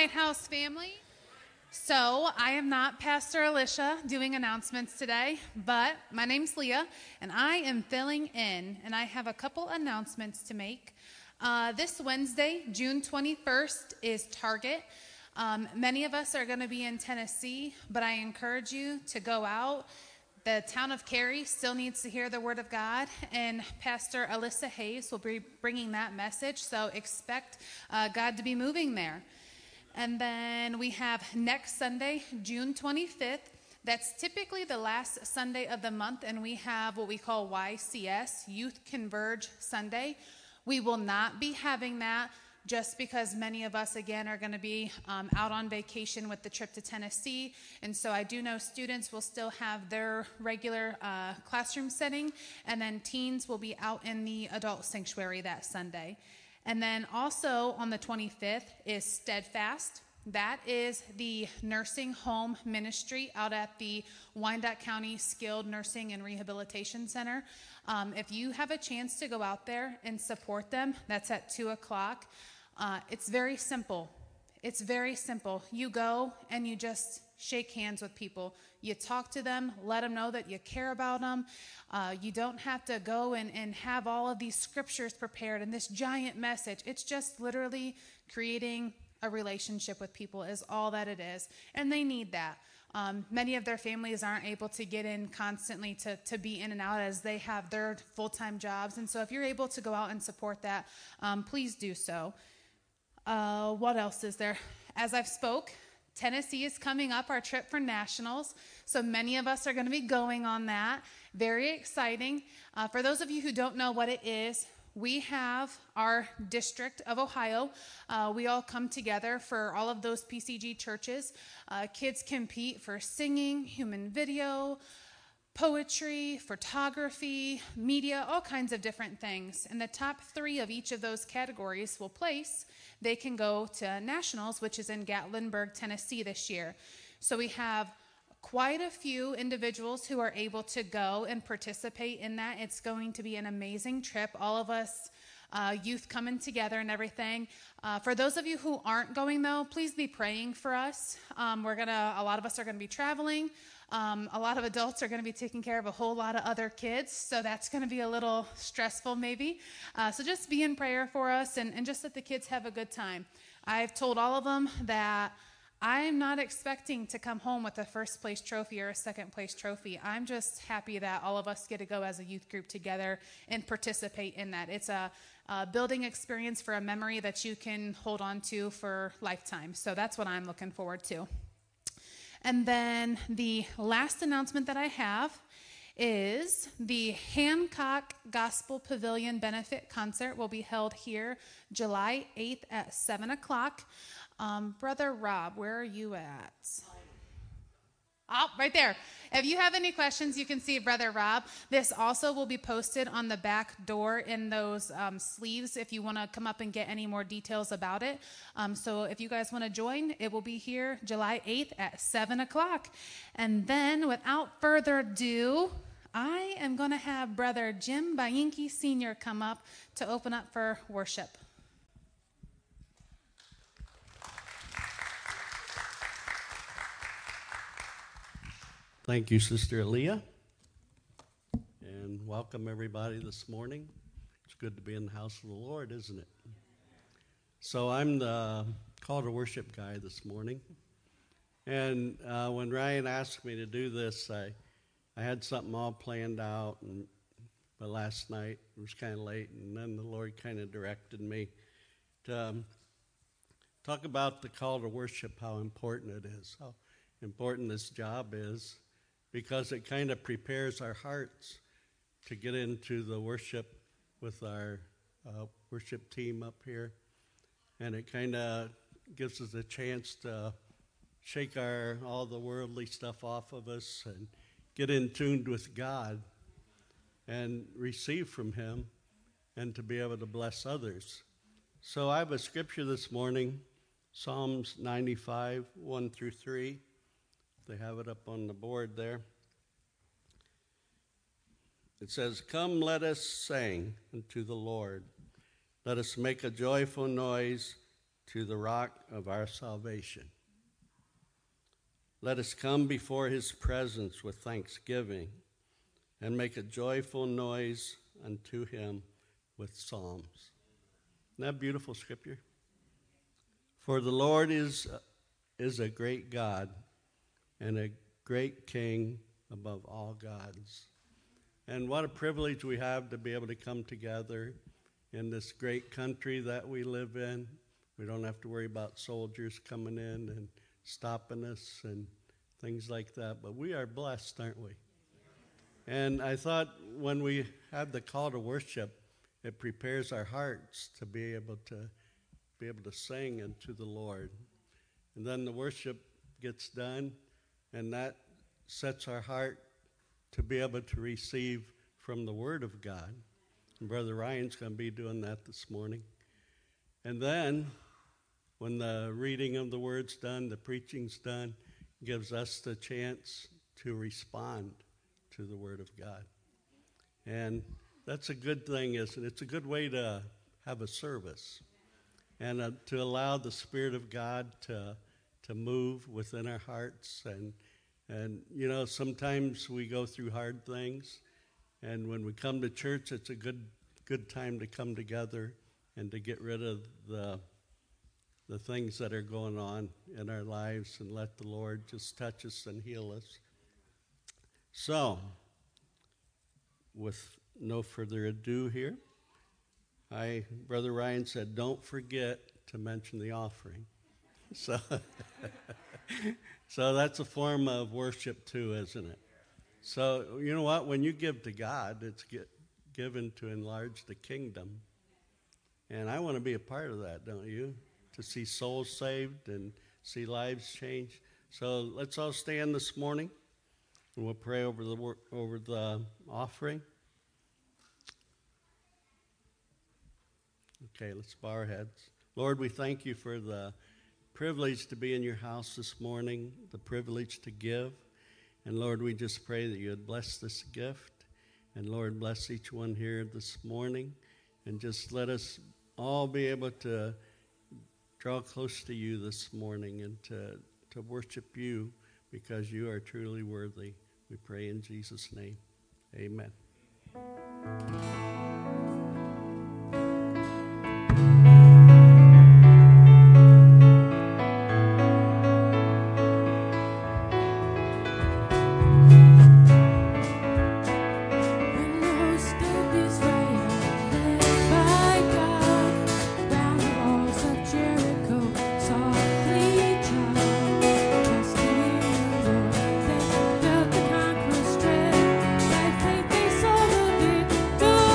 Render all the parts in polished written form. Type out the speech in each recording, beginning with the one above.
Lighthouse family. So I am not Pastor Alicia doing announcements today, but my name's Leah, and I am filling in, and I have a couple announcements to make. This Wednesday, June 21st, is Target. Many of us are going to be in Tennessee, but I encourage you to go out. The town of Cary still needs to hear the word of God, and Pastor Alyssa Hayes will be bringing that message, so expect God to be moving there. And then we have next Sunday, June 25th. That's typically the last Sunday of the month, and we have what we call YCS, Youth Converge Sunday. We will not be having that just because many of us, again, are going to be out on vacation with the trip to Tennessee. And so I do know students will still have their regular classroom setting, and then teens will be out in the adult sanctuary that Sunday. And then also on the 25th is Steadfast. That is the nursing home ministry out at the Wyandotte County Skilled Nursing and Rehabilitation Center. If you have a chance to go out there and support them, that's at 2 o'clock. It's very simple. It's very simple. You go and you just shake hands with people. You talk to them, let them know that you care about them. You don't have to go and have all of these scriptures prepared and this giant message. It's just literally creating a relationship with people is all that it is. And they need that. Many of their families aren't able to get in constantly to be in and out as they have their full-time jobs. And so if you're able to go out and support that, please do so. What else is there? As I've spoke, Tennessee is coming up, our trip for nationals. So many of us are going to be going on that. Very exciting. For those of you who don't know what it is, we have our District of Ohio. We all come together for all of those PCG churches. Kids compete for singing, human video, poetry, photography, media, all kinds of different things. And the top 3 of each of those categories will place. They can go to nationals, which is in Gatlinburg, Tennessee this year. So we have quite a few individuals who are able to go and participate in that. It's going to be an amazing trip. All of us youth coming together and everything. For those of you who aren't going, though, please be praying for us. A lot of us are going to be traveling. A lot of adults are going to be taking care of a whole lot of other kids, so that's going to be a little stressful maybe. So just be in prayer for us and just let the kids have a good time. I've told all of them that I'm not expecting to come home with a first place trophy or a second place trophy. I'm just happy that all of us get to go as a youth group together and participate in that. It's a building experience for a memory that you can hold on to for lifetime. So that's what I'm looking forward to. And then the last announcement that I have is the Hancock Gospel Pavilion Benefit Concert will be held here July 8th at 7 o'clock. Brother Rob, where are you at? Oh, right there. If you have any questions, you can see Brother Rob. This also will be posted on the back door in those sleeves if you want to come up and get any more details about it. So if you guys want to join, it will be here July 8th at 7 o'clock. And then without further ado, I am going to have Brother Jim Bayinki Sr. come up to open up for worship. Thank you, Sister Aaliyah, and welcome everybody this morning. It's good to be in the house of the Lord, isn't it? So I'm the call to worship guy this morning, and when Ryan asked me to do this, I had something all planned out, but last night it was kind of late, and then the Lord kind of directed me to talk about the call to worship, how important it is, how important this job is, because it kind of prepares our hearts to get into the worship with our worship team up here. And it kind of gives us a chance to shake all the worldly stuff off of us and get in tuned with God and receive from Him and to be able to bless others. So I have a scripture this morning, Psalms 95, 1 through 3. They have it up on the board there. It says, "Come, let us sing unto the Lord. Let us make a joyful noise to the rock of our salvation. Let us come before his presence with thanksgiving and make a joyful noise unto him with psalms. Isn't that beautiful scripture? For the Lord is a great God and a great King above all gods. And what a privilege we have to be able to come together in this great country that we live in. We don't have to worry about soldiers coming in and stopping us and things like that. But we are blessed, aren't we? And I thought when we have the call to worship, it prepares our hearts to be able to sing unto the Lord. And then the worship gets done, and that sets our heart to be able to receive from the Word of God. And Brother Ryan's going to be doing that this morning. And then, when the reading of the Word's done, the preaching's done, gives us the chance to respond to the Word of God. And that's a good thing, isn't it? It's a good way to have a service and to allow the Spirit of God to move within our hearts. And you know, sometimes we go through hard things, and when we come to church, it's a good time to come together and to get rid of the things that are going on in our lives and let the Lord just touch us and heal us. So, with no further ado here, Brother Ryan said, don't forget to mention the offering. So, so that's a form of worship too, isn't it? So, you know what? When you give to God, it's given to enlarge the kingdom. And I want to be a part of that, don't you? To see souls saved and see lives changed. So let's all stand this morning, and we'll pray over the offering. Okay, let's bow our heads. Lord, we thank you for the privilege to be in your house this morning, the privilege to give. And Lord, we just pray that you would bless this gift. And Lord, bless each one here this morning. And just let us all be able to draw close to you this morning and to worship you, because you are truly worthy. We pray in Jesus' name. Amen. Trust in the Lord, they felt the conqueror's strength. By faith they saw the victory.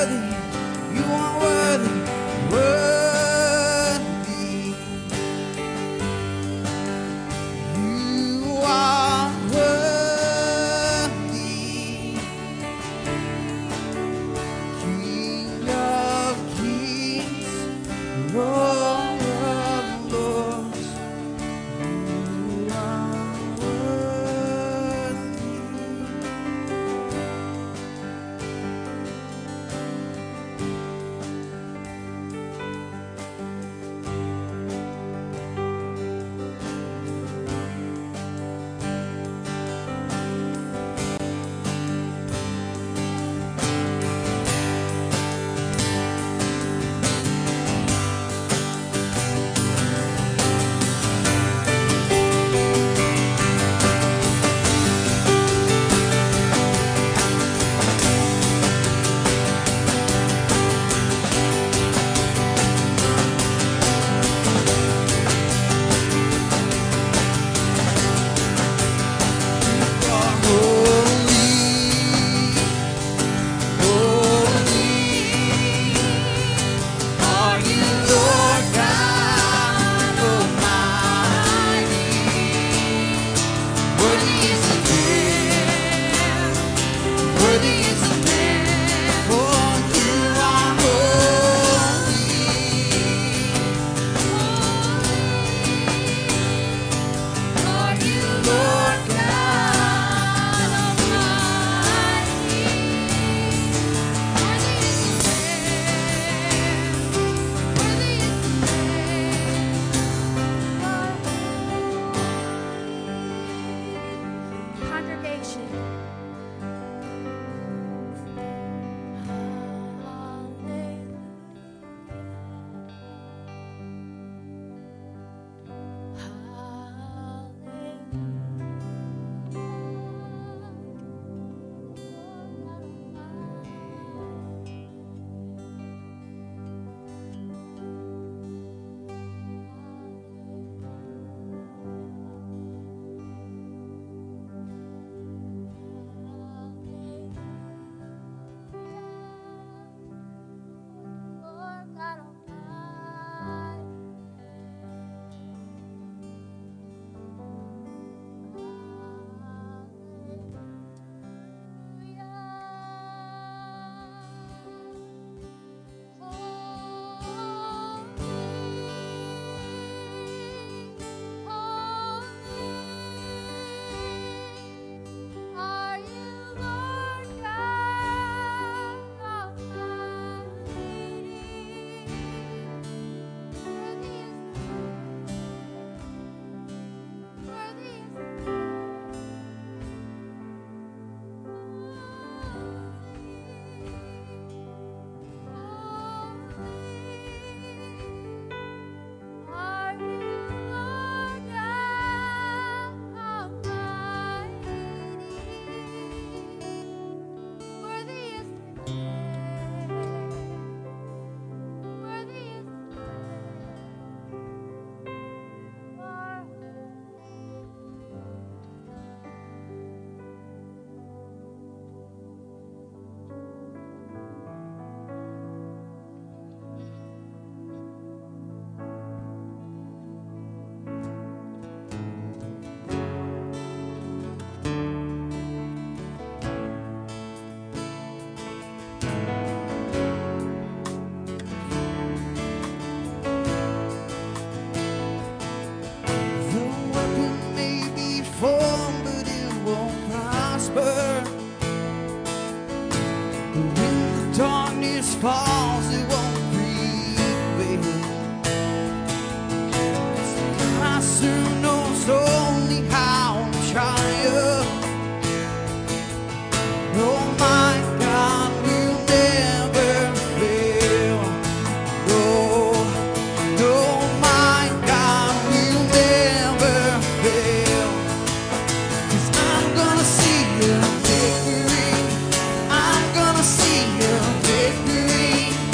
I'm gonna see your victory.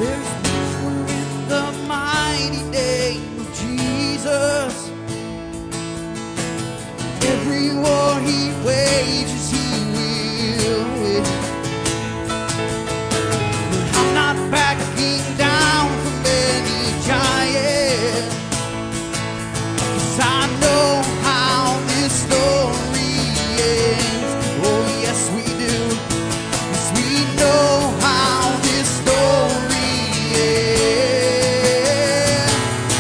There's power in the mighty name of Jesus. Every war he wages, he will win. But I'm not backing down from any giant, 'cause I know how this story ends. Oh yes we do, 'cause we know how this story ends.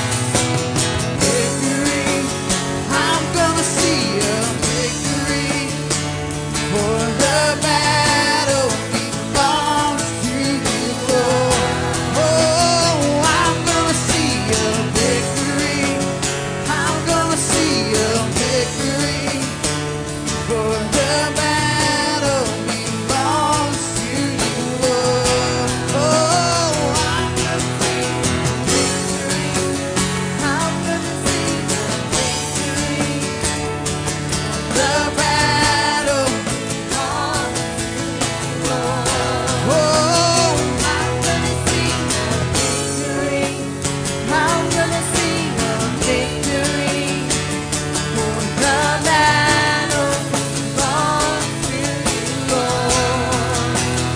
Victory, I'm gonna see a victory, for the battle belongs to you, Lord. Oh, I'm gonna see a victory, I'm gonna see a victory, for the battle belongs to you, Lord. Oh, I'm gonna see a victory, I'm gonna see a victory, the battle belongs to you, Lord. Oh, I'm gonna see a victory, I'm gonna see a victory, for the battle belongs to you, Lord.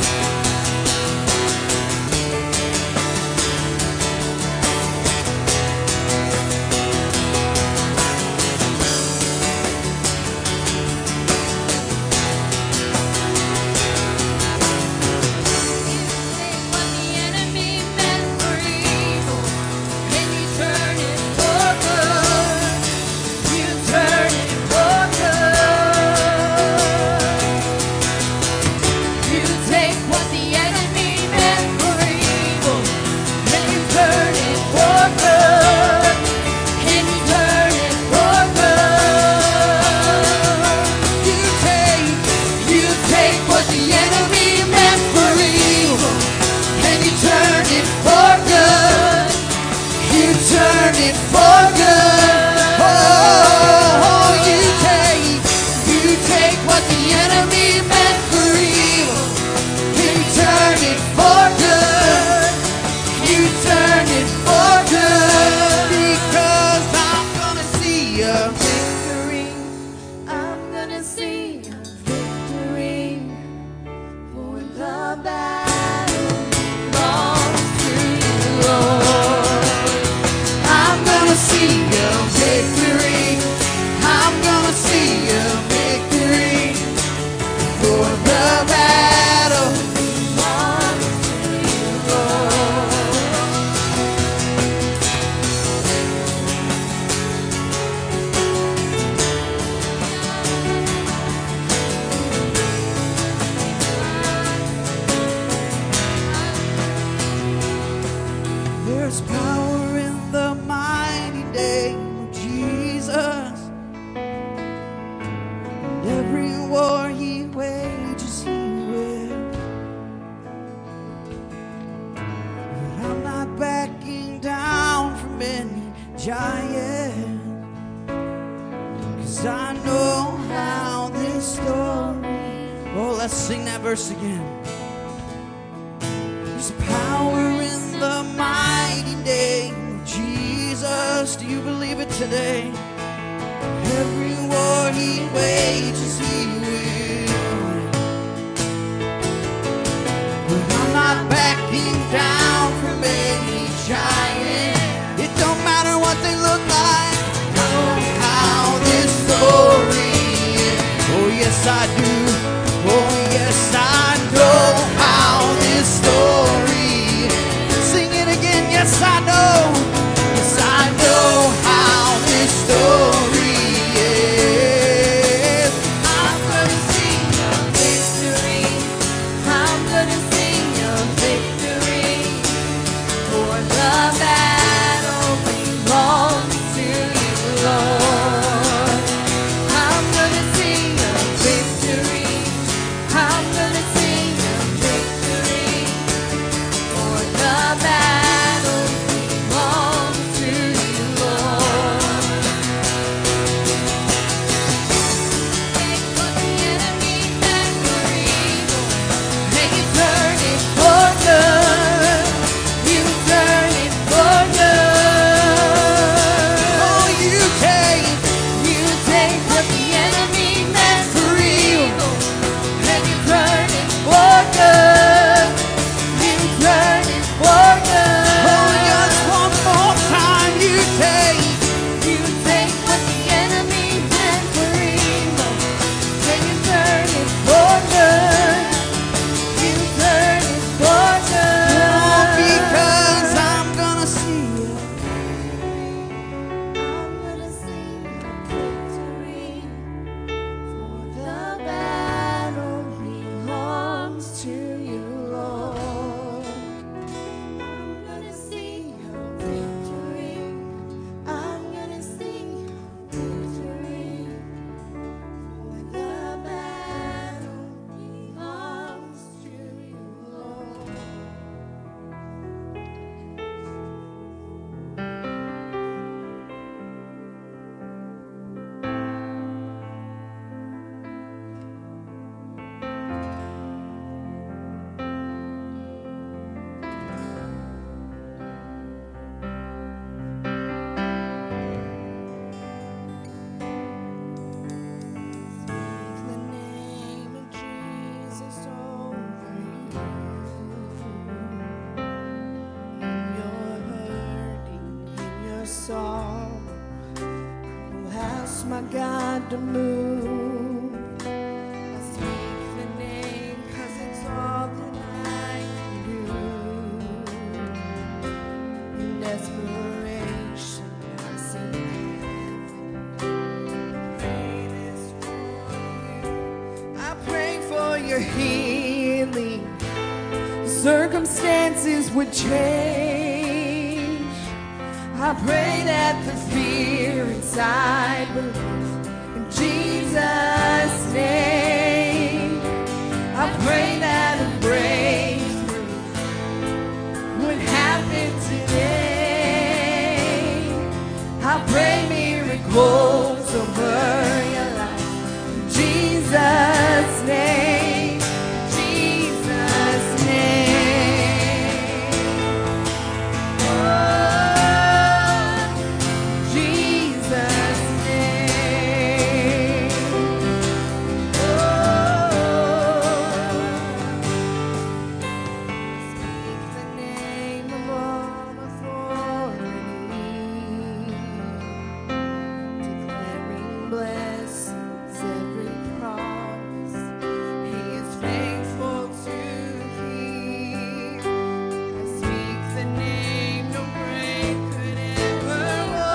What the enemy meant for evil, and you turn it for good. You turn it for good. You take what the enemy meant for evil, and you turn it for good. And you turn it for good. You take what the enemy meant for evil, and you turn it for good. You turn it for good. Oh, you take what the enemy meant for evil, and you turn it for good. You turn it for good, because I'm gonna see a victory. I'm gonna see a victory, for the battle belongs to you, Lord. I'm gonna see a victory, I'm gonna see a victory, for the battle belongs to you, Lord. There's power in the mighty name of Jesus. And every war he wages, he will. But I'm not backing down from any giant, 'cause I know how this story. Oh, let's sing that verse again. There's power in the mighty name of Jesus. Do you believe it today? Every war he wages, he will. But I'm not backing down from any giant. It don't matter what they look like. I know how this story ends. Oh yes I do. Oh yes I know how this story ends. Sing it again. Yes I know. Yes I know how this story ends. I'm gonna see a victory. I'm gonna see a victory, for the battle belongs to you, Lord. I'm gonna see a victory. my God to move. I speak the name 'cause it's all that I can do. In desperation, I seek heaven. I pray for your healing. Circumstances would change. I pray that the fear inside will leave. In Jesus' name, I pray that a breakthrough would happen today. I pray miracles over your life. In Jesus' name, Jesus' name. Oh, Jesus' name. Oh, speak the name of all authority, declaring blessings every promise. He is faithful to keep. I speak the name no grave could ever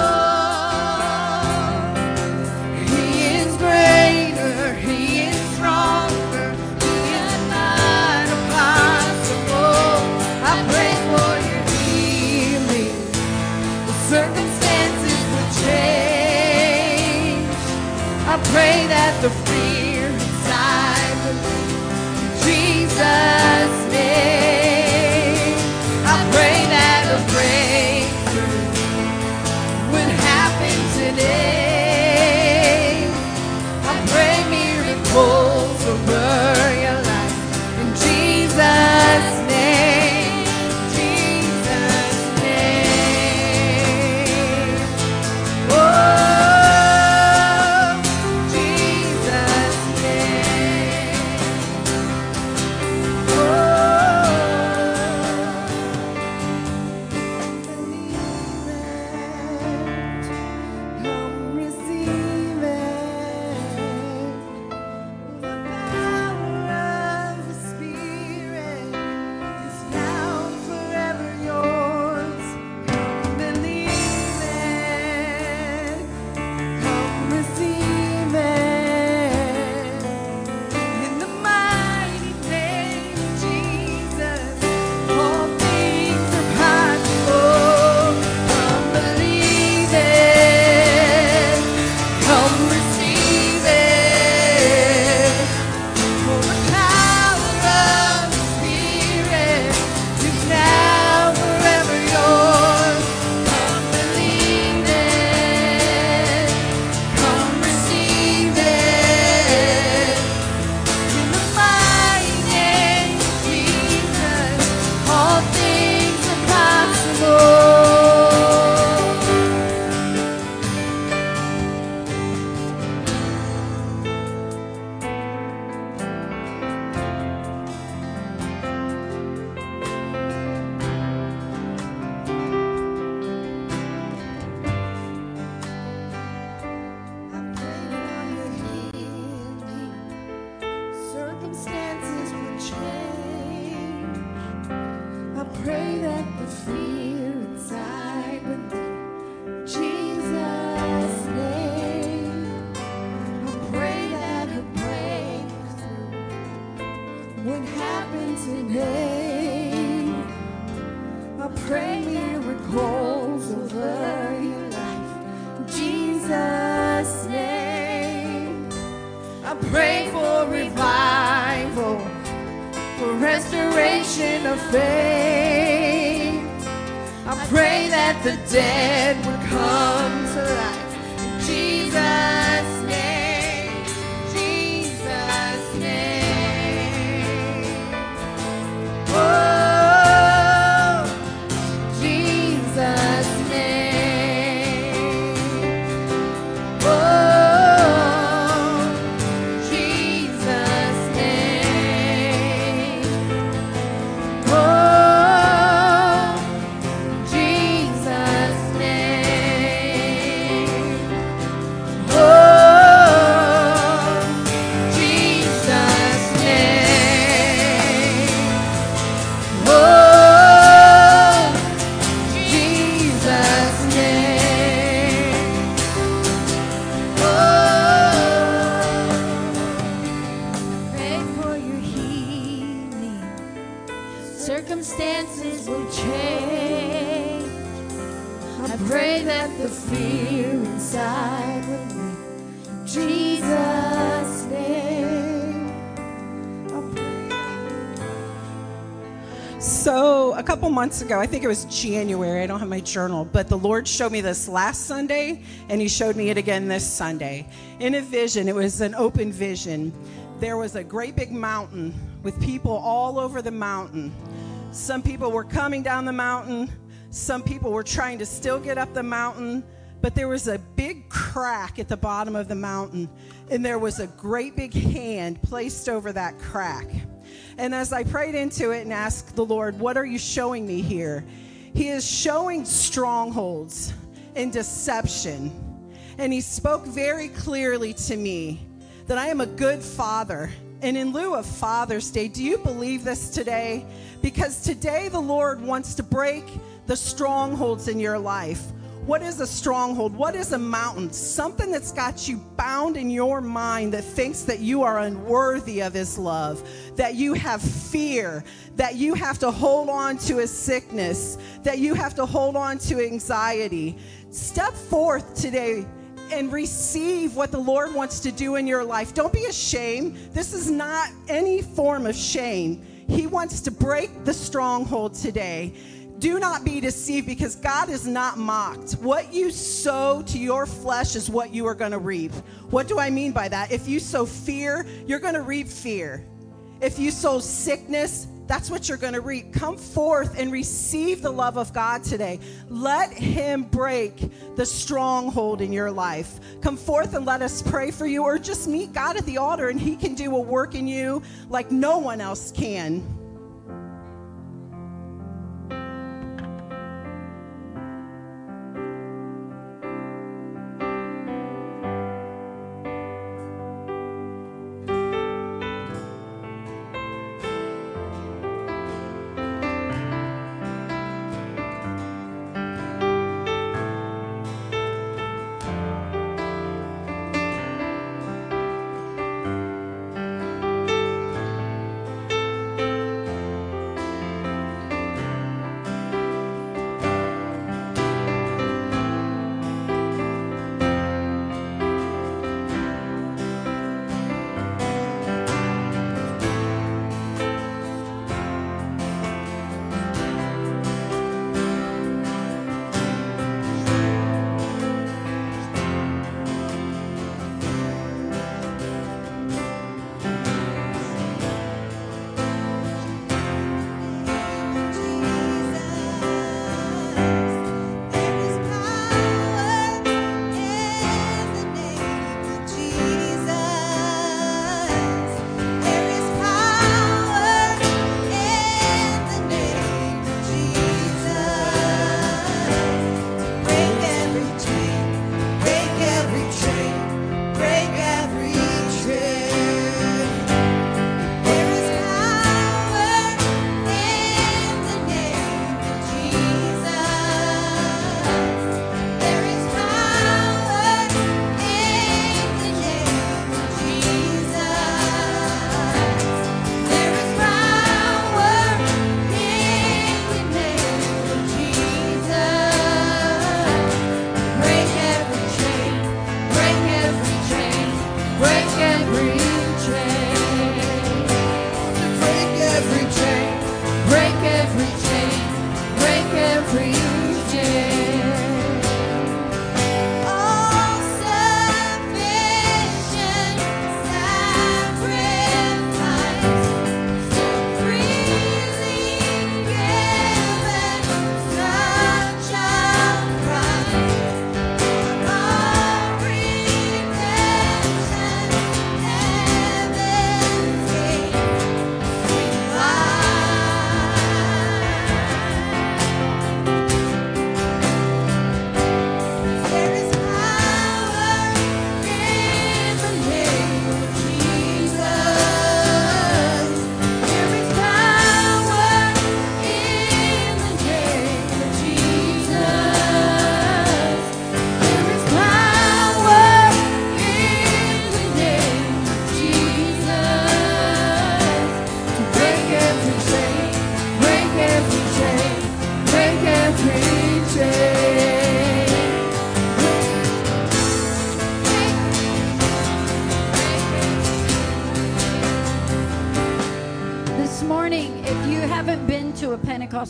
hold. He is greater, He is stronger, He is not impossible. I pray for your healing. The circumstances will change. I pray that the fear inside will leave. In Jesus' name, I pray that a breakthrough would happen today. I pray miracles over your life. In Jesus' name, Jesus' name. Oh, Jesus' name. Oh, believe it. Come receive it. The power of the Spirit is now forever yours. Come believe it. Come receive it. In the mighty name of Jesus, all things are possible. Come believe it. Come receive it. For the power of the Spirit is now forever yours. Come believe it. Come receive it. In the mighty name of Jesus, all things are possible. I pray for your healing. Circumstances will change. I pray that the fear inside would leave. Jesus' name. I pray that a breakthrough would happen today. I pray miracles over your life. In Jesus' name. I pray for revival, for restoration of faith. I pray that the dead would come to life. In Jesus' name, Jesus' name. Oh, Jesus' name. Oh, Jesus' name. Oh, Jesus' name. Oh, I pray that the fear inside will leave. Jesus' name. So a couple months ago, I think it was January, I don't have my journal, but the Lord showed me this last Sunday, and he showed me it again this Sunday. In a vision, it was an open vision. There was a great big mountain with people all over the mountain. Some people were coming down the mountain. Some people were trying to still get up the mountain. But there was a big crack at the bottom of the mountain, and there was a great big hand placed over that crack. And as I prayed into it and asked the Lord, what are you showing me here? He is showing strongholds and deception. And he spoke very clearly to me that I am a good father. And in lieu of Father's Day, do you believe this today? Because today the Lord wants to break the strongholds in your life. What is a stronghold? What is a mountain? Something that's got you bound in your mind that thinks that you are unworthy of his love, that you have fear, that you have to hold on to a sickness, that you have to hold on to anxiety. Step forth today and receive what the Lord wants to do in your life. Don't be ashamed. This is not any form of shame. He wants to break the stronghold today. Do not be deceived, because God is not mocked. What you sow to your flesh is what you are going to reap. What do I mean by that? If you sow fear, you're going to reap fear. If you sow sickness, that's what you're going to reap. Come forth and receive the love of God today. Let him break the stronghold in your life. Come forth and let us pray for you, or just meet God at the altar and he can do a work in you like no one else can.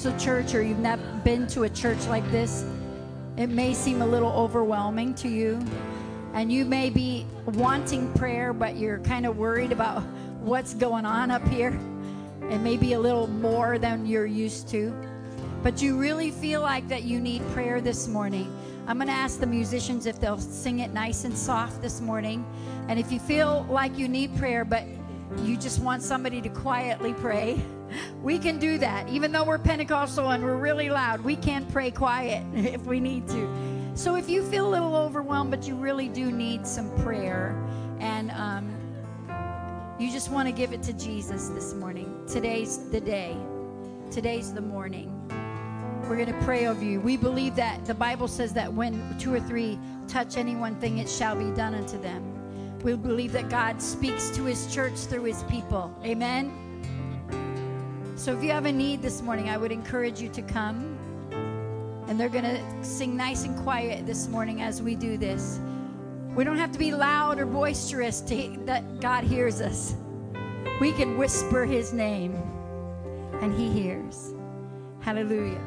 Pentecostal church or you've never been to a church like this, it may seem a little overwhelming to you. And you may be wanting prayer, but you're kind of worried about what's going on up here. It may be a little more than you're used to. But you really feel like that you need prayer this morning. I'm going to ask the musicians if they'll sing it nice and soft this morning. And if you feel like you need prayer, but you just want somebody to quietly pray, we can do that. Even though we're Pentecostal and we're really loud, we can pray quiet if we need to. So if you feel a little overwhelmed, but you really do need some prayer, and you just want to give it to Jesus this morning, today's the day. Today's the morning. We're going to pray over you. We believe that the Bible says that when 2 or 3 touch any one thing, it shall be done unto them. We believe that God speaks to his church through his people. Amen? So if you have a need this morning, I would encourage you to come. And they're going to sing nice and quiet this morning as we do this. We don't have to be loud or boisterous that God hears us. We can whisper his name, and he hears. Hallelujah.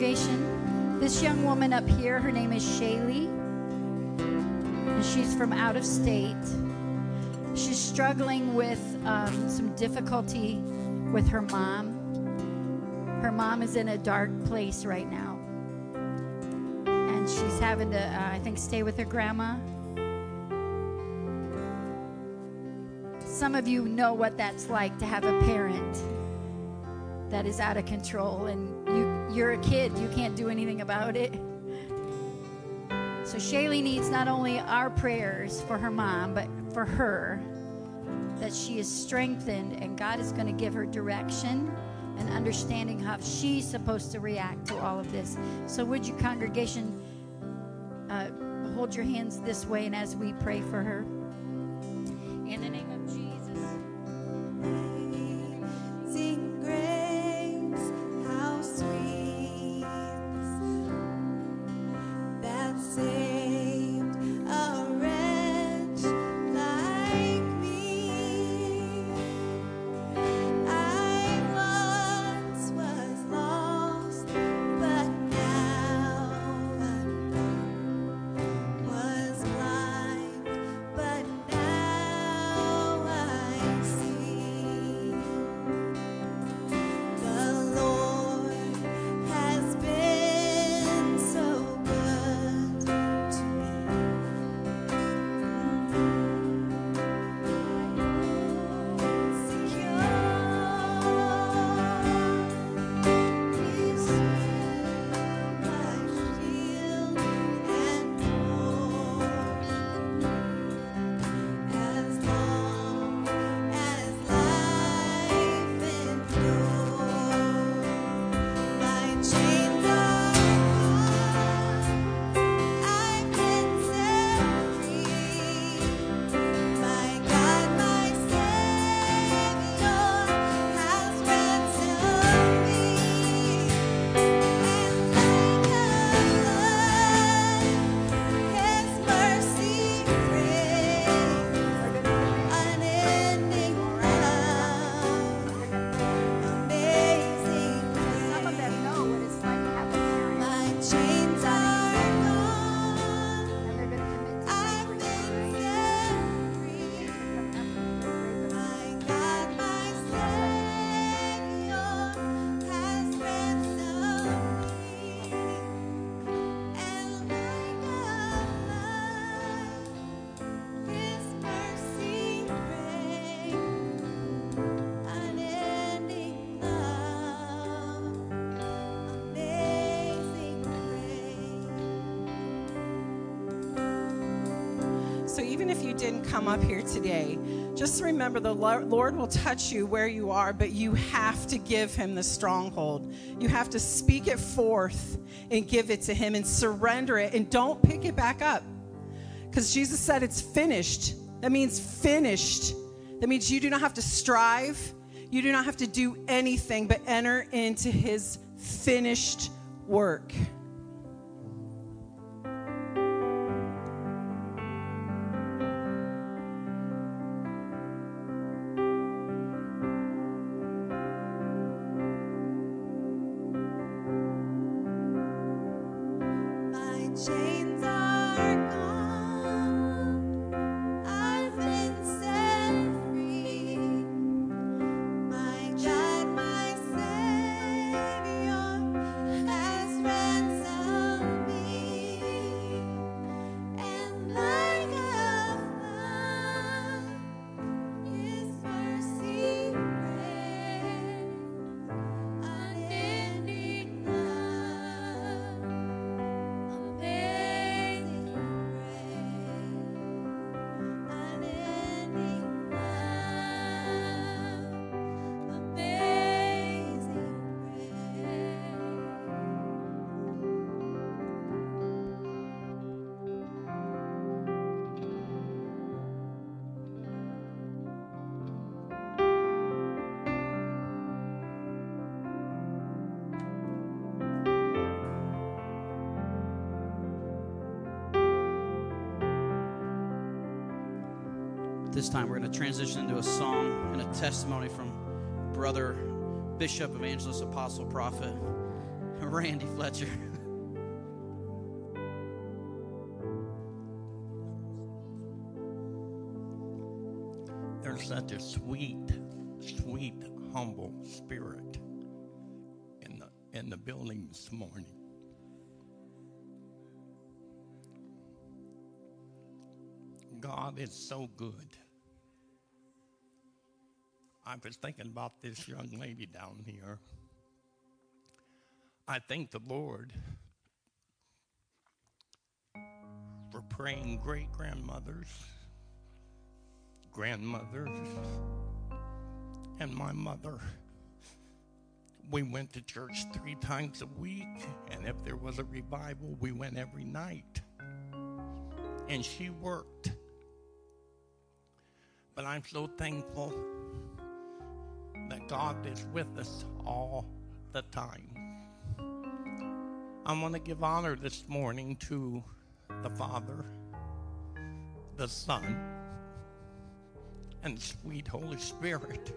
congregation, this young woman up here, her name is Shaylee, and she's from out of state. She's struggling with some difficulty with her mom. Her mom is in a dark place right now, and she's having to, I think, stay with her grandma. Some of you know what that's like to have a parent that is out of control, and you're a kid. You can't do anything about it. So Shaylee needs not only our prayers for her mom, but for her, that she is strengthened, and God is going to give her direction and understanding how she's supposed to react to all of this. So would you, congregation, hold your hands this way, and as we pray for her, in the name of Jesus. Sing grace, how sweet that saved a wretch like me. I once was lost, but now was blind, but now I see. The Lord has been so good to me. Secure, He's my shield and portion. As long as life endures, my chains are gone. I've been set free. My God, my Savior, has ransomed me. And His mercy reigns, unending love, amazing Some of them know what it's like to have a parent, my chains are gone. and they're going to commit to I've been set free. My God, my Savior, has ransomed me. And like a flood, His mercy reigns, unending love, amazing grace. So even if you didn't come up here today, just remember the Lord will touch you where you are, but you have to give him the stronghold. You have to speak it forth and give it to him and surrender it, and don't pick it back up. Because Jesus said it's finished. That means finished. That means you do not have to strive. You do not have to do anything but enter into his finished work. My chains are gone. I've been set free. My God, my Savior, has ransomed me. And like a flood, His mercy reigns, unending love, amazing grace, unending love, amazing This time we're going to transition into a song and a testimony from Brother Bishop, Evangelist, Apostle, Prophet Randy Fletcher. There's such a sweet, humble spirit in the building this morning. God is so good. I was thinking about this young lady down here. I thank the Lord for praying great-grandmothers, grandmothers, and my mother. We went to church 3 times a week, and if there was a revival, we went every night. And she worked. But I'm so thankful that God is with us all the time. I want to give honor this morning to the Father, the Son, and the sweet Holy Spirit.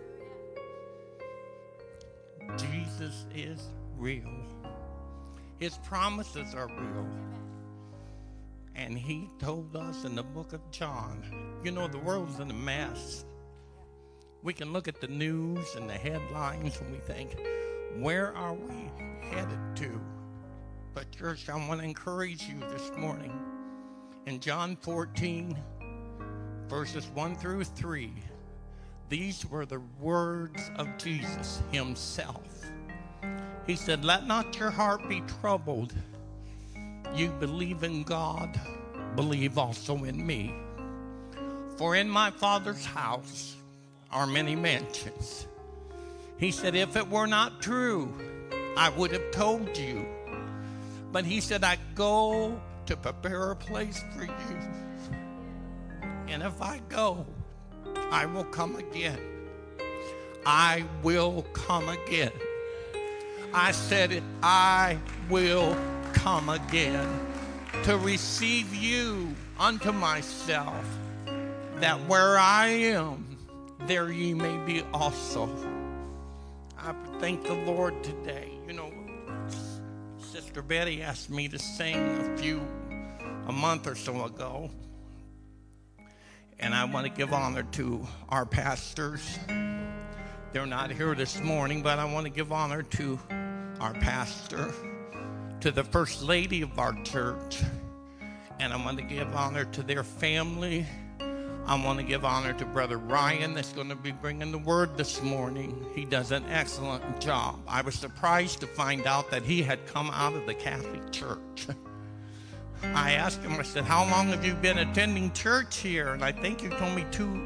Jesus is real. His promises are real. And he told us in the book of John, you know, the world's in a mess. We can look at the news and the headlines and we think, where are we headed to? But church, I want to encourage you this morning. In John 14, verses 1 through 3, these were the words of Jesus himself. He said, let not your heart be troubled. You believe in God, believe also in me. For in my Father's house are many mansions. He said, if it were not true, I would have told you. But he said, I go to prepare a place for you. And if I go, I will come again. I will come again. I said it, I will come again to receive you unto myself, that where I am, there ye may be also. I thank the Lord today. You know, Sister Betty asked me to sing a month or so ago. And I want to give honor to our pastors. They're not here this morning, but I want to give honor to our pastor, to the first lady of our church, and I want to give honor to their family. I want to give honor to Brother Ryan that's going to be bringing the word this morning. He does an excellent job. I was surprised to find out that he had come out of the Catholic Church. I asked him, I said, how long have you been attending church here? And I think you told me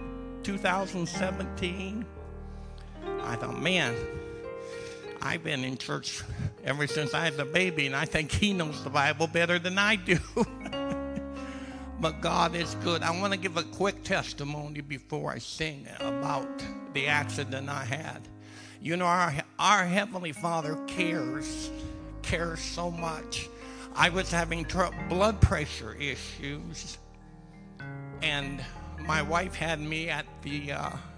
2017. I thought, man, I've been in church ever since I was a baby, and I think he knows the Bible better than I do. But God is good. I want to give a quick testimony before I sing about the accident I had. You know, our Heavenly Father cares so much. I was having blood pressure issues, and my wife had me at the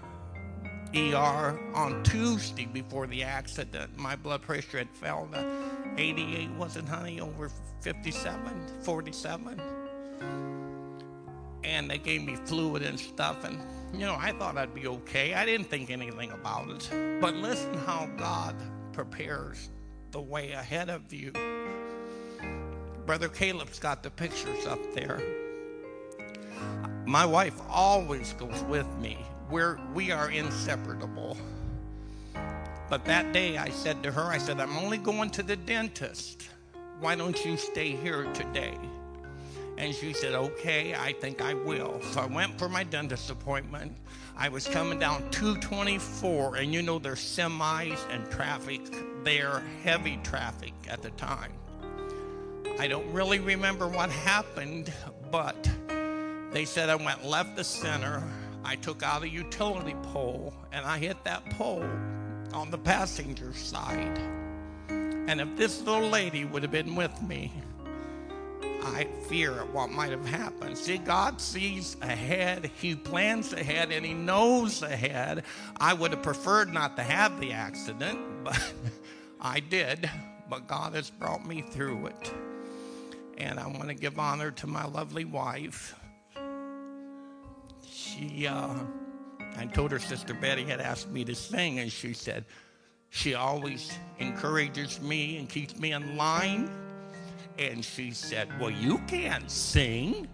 ER on Tuesday before the accident. My blood pressure had fell to 88, wasn't honey, over 47. And they gave me fluid and stuff, and you know, I thought I'd be okay. I didn't think anything about it. But listen how God prepares the way ahead of you. Brother Caleb's got the pictures up there. My wife always goes with me. We are inseparable. But that day I said to her, I said, I'm only going to the dentist. Why don't you stay here today? And she said, okay, I think I will. So I went for my dentist appointment. I was coming down 224, and you know there's semis and traffic there, heavy traffic at the time. I don't really remember what happened, but they said I went left to center. I took out a utility pole, and I hit that pole on the passenger side. And if this little lady would have been with me, I fear what might have happened. See, God sees ahead. He plans ahead, and he knows ahead. I would have preferred not to have the accident, but I did. but God has brought me through it. And I want to give honor to my lovely wife. I told her Sister Betty had asked me to sing, and she said she always encourages me and keeps me in line. And she said, well, you can't sing.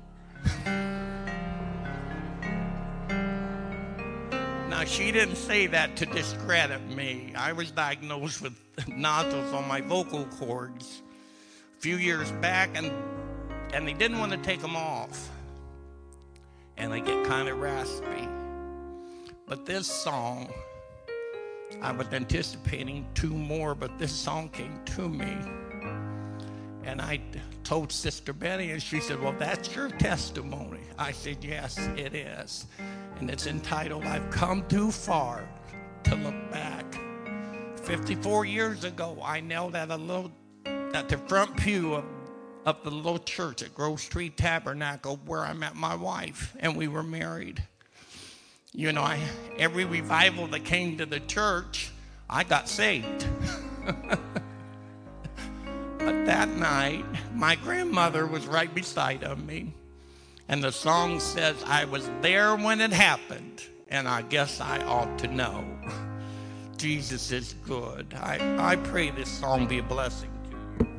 Now, she didn't say that to discredit me. I was diagnosed with nodules on my vocal cords a few years back, and they didn't want to take them off. And they get kind of raspy. But this song, I was anticipating 2 more, but this song came to me. And I told Sister Betty, and she said, well, that's your testimony. I said, yes, it is. And it's entitled, I've Come Too Far to Look Back. 54 years ago, I knelt at the front pew of the little church at Grove Street Tabernacle where I met my wife, and we were married. You know, every revival that came to the church, I got saved. But that night, my grandmother was right beside of me. And the song says, I was there when it happened, and I guess I ought to know. Jesus is good. I pray this song be a blessing to you.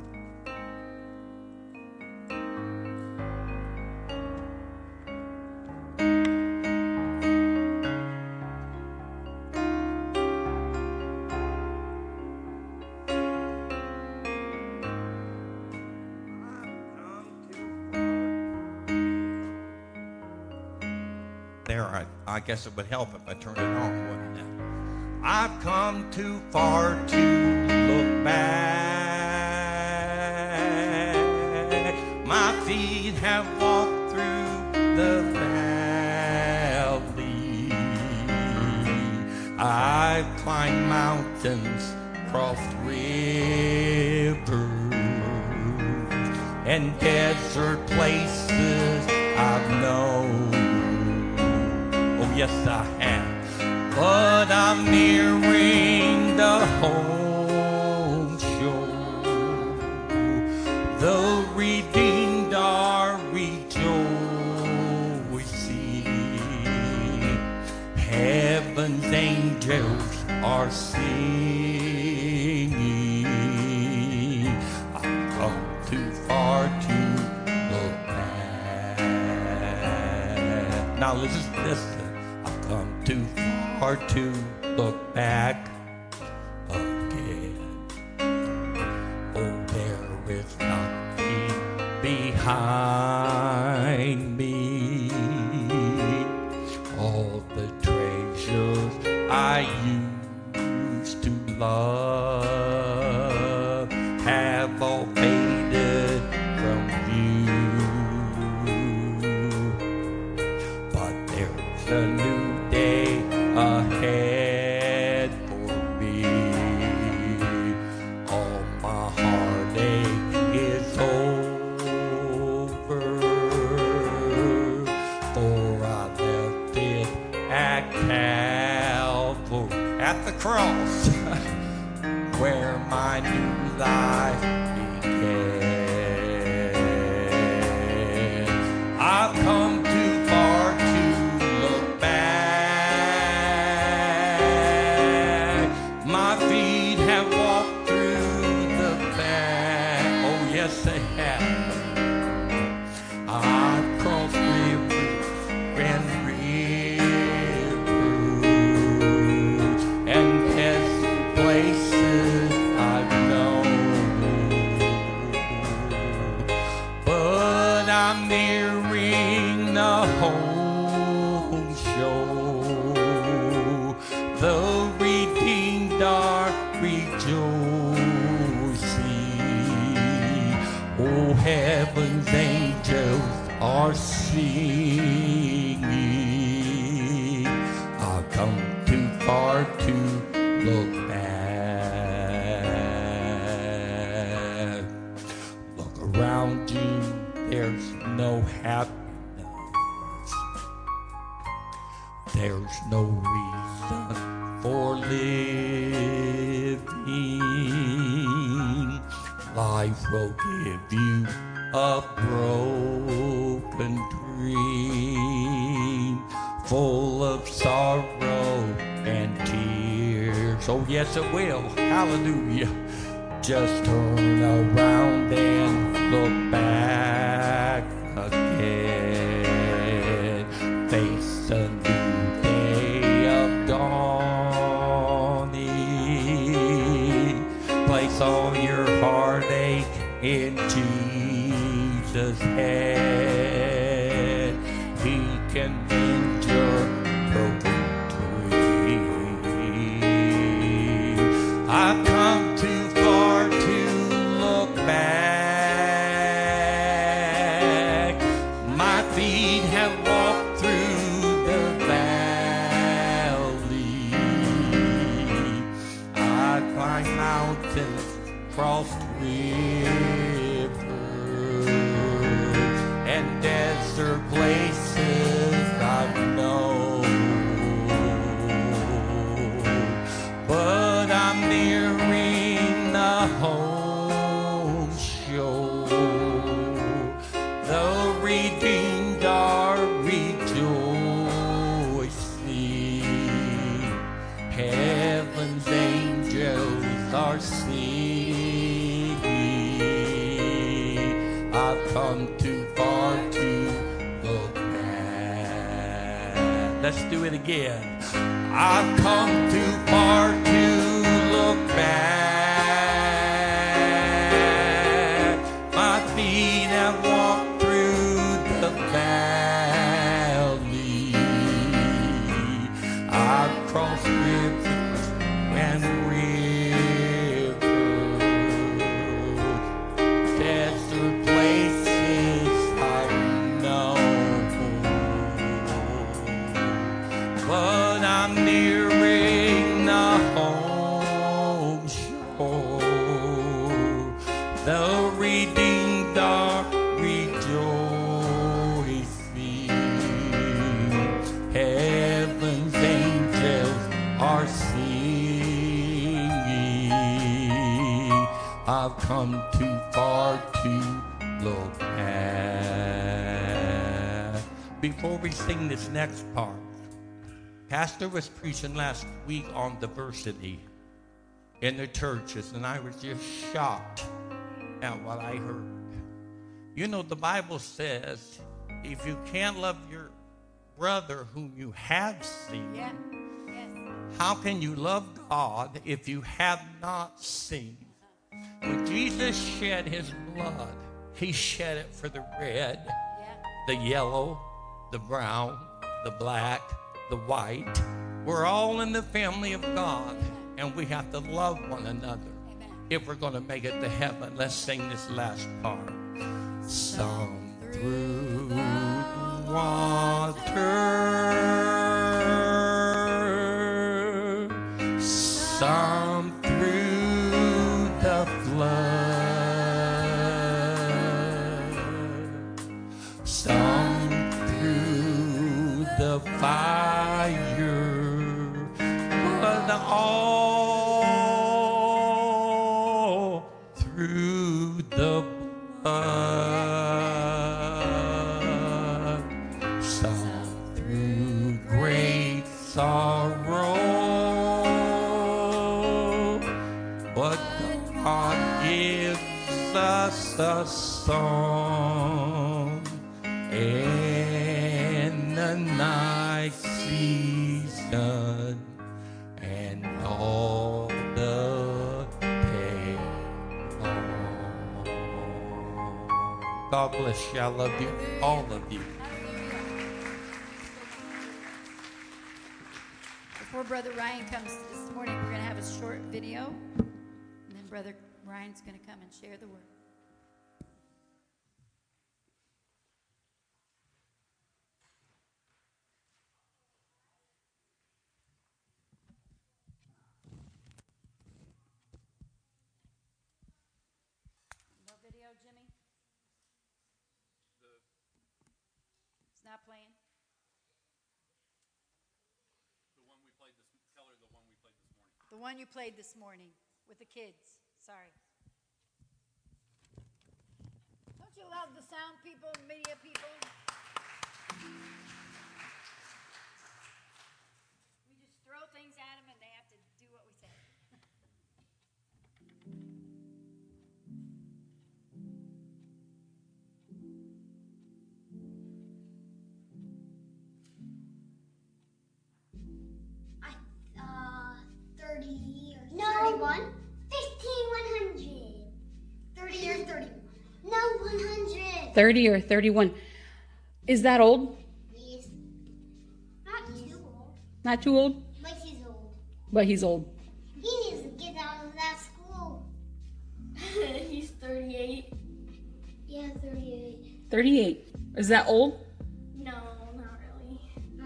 I guess it would help if I turned it on, wouldn't it? I've come too far to look back. My feet have walked through the valley. I've climbed mountains, crossed rivers, and desert places I've known. Yes, I have. But I'm nearing the home shore. The redeemed are rejoicing. Heaven's angels are singing. I've come too far to look back. Now listen. Come too far to look back again. Oh, there is nothing behind me. All the treasures I used to love have all faded from view. But there's a new ahead for me. All my heartache is over, for I left it at Calvary, at the cross, where my new life began. I've come too far to look back. My feet have walked through the back. Oh, yes, they have. I've crossed rivers and rivers and passed places I've known. But I'm nearing the home shore. The redeemed are rejoicing. Oh, heaven's angels are singing. I've come too far to look back. Look around you, there's no happiness. There's no reason for living. Life will give you a broken dream full of sorrow and tears. Oh, yes, it will. Hallelujah. Just turn around and look back again. Face a new day of dawning. Place all your heartache in Jesus' hand. He can mend your broken dream. I've come too far to look back. My feet have walked through the valley. I climbed mountains, crossed rivers, and desert places I've known. But I'm nearing the home shore. The redeemed are rejoicing. Heaven's angels are singing. I've come too far to look back. Let's do it again. I've come too far to look back. My feet have walked through the valley. I've crossed rivers and rivers, desert places I've known. But I'm nearing the home shore. The redeemed are rejoicing. Heaven's angels are singing. I've come too far to look back. Before we sing this next part, Pastor was preaching last week on diversity in the churches, and I was just shocked at what I heard. You know, the Bible says, if you can't love your brother whom you have seen, Yeah. Yes. how can you love God if you have not seen? When Jesus shed his blood, he shed it for the red, Yeah. the yellow, the brown, the black, the white. We're all in the family of God, and we have to love one another if we're going to make it to heaven. Let's sing this last part. Some through water, some through the flood, some through the fire, but all through the blood, some through great sorrow, but God gives us a song in the night season and all the day long. God bless you. I love you, all of you. Before Brother Ryan comes this morning, we're going to have a short video, and then Brother Ryan's going to come and share the word. No video, Jimmy? It's not playing? The one you played this morning with the kids. Sorry. you love the sound people, media people? We just throw things at them and they have to do what we say. I 30 or no, 31? 15, 100. 30 or 31. No, 100. 30 or 31. Is that old? Yes. Not too old. Not too old? But he's old. But he's old. He needs to get out of that school. He's 38. Yeah, 38. 38. Is that old? No, not really.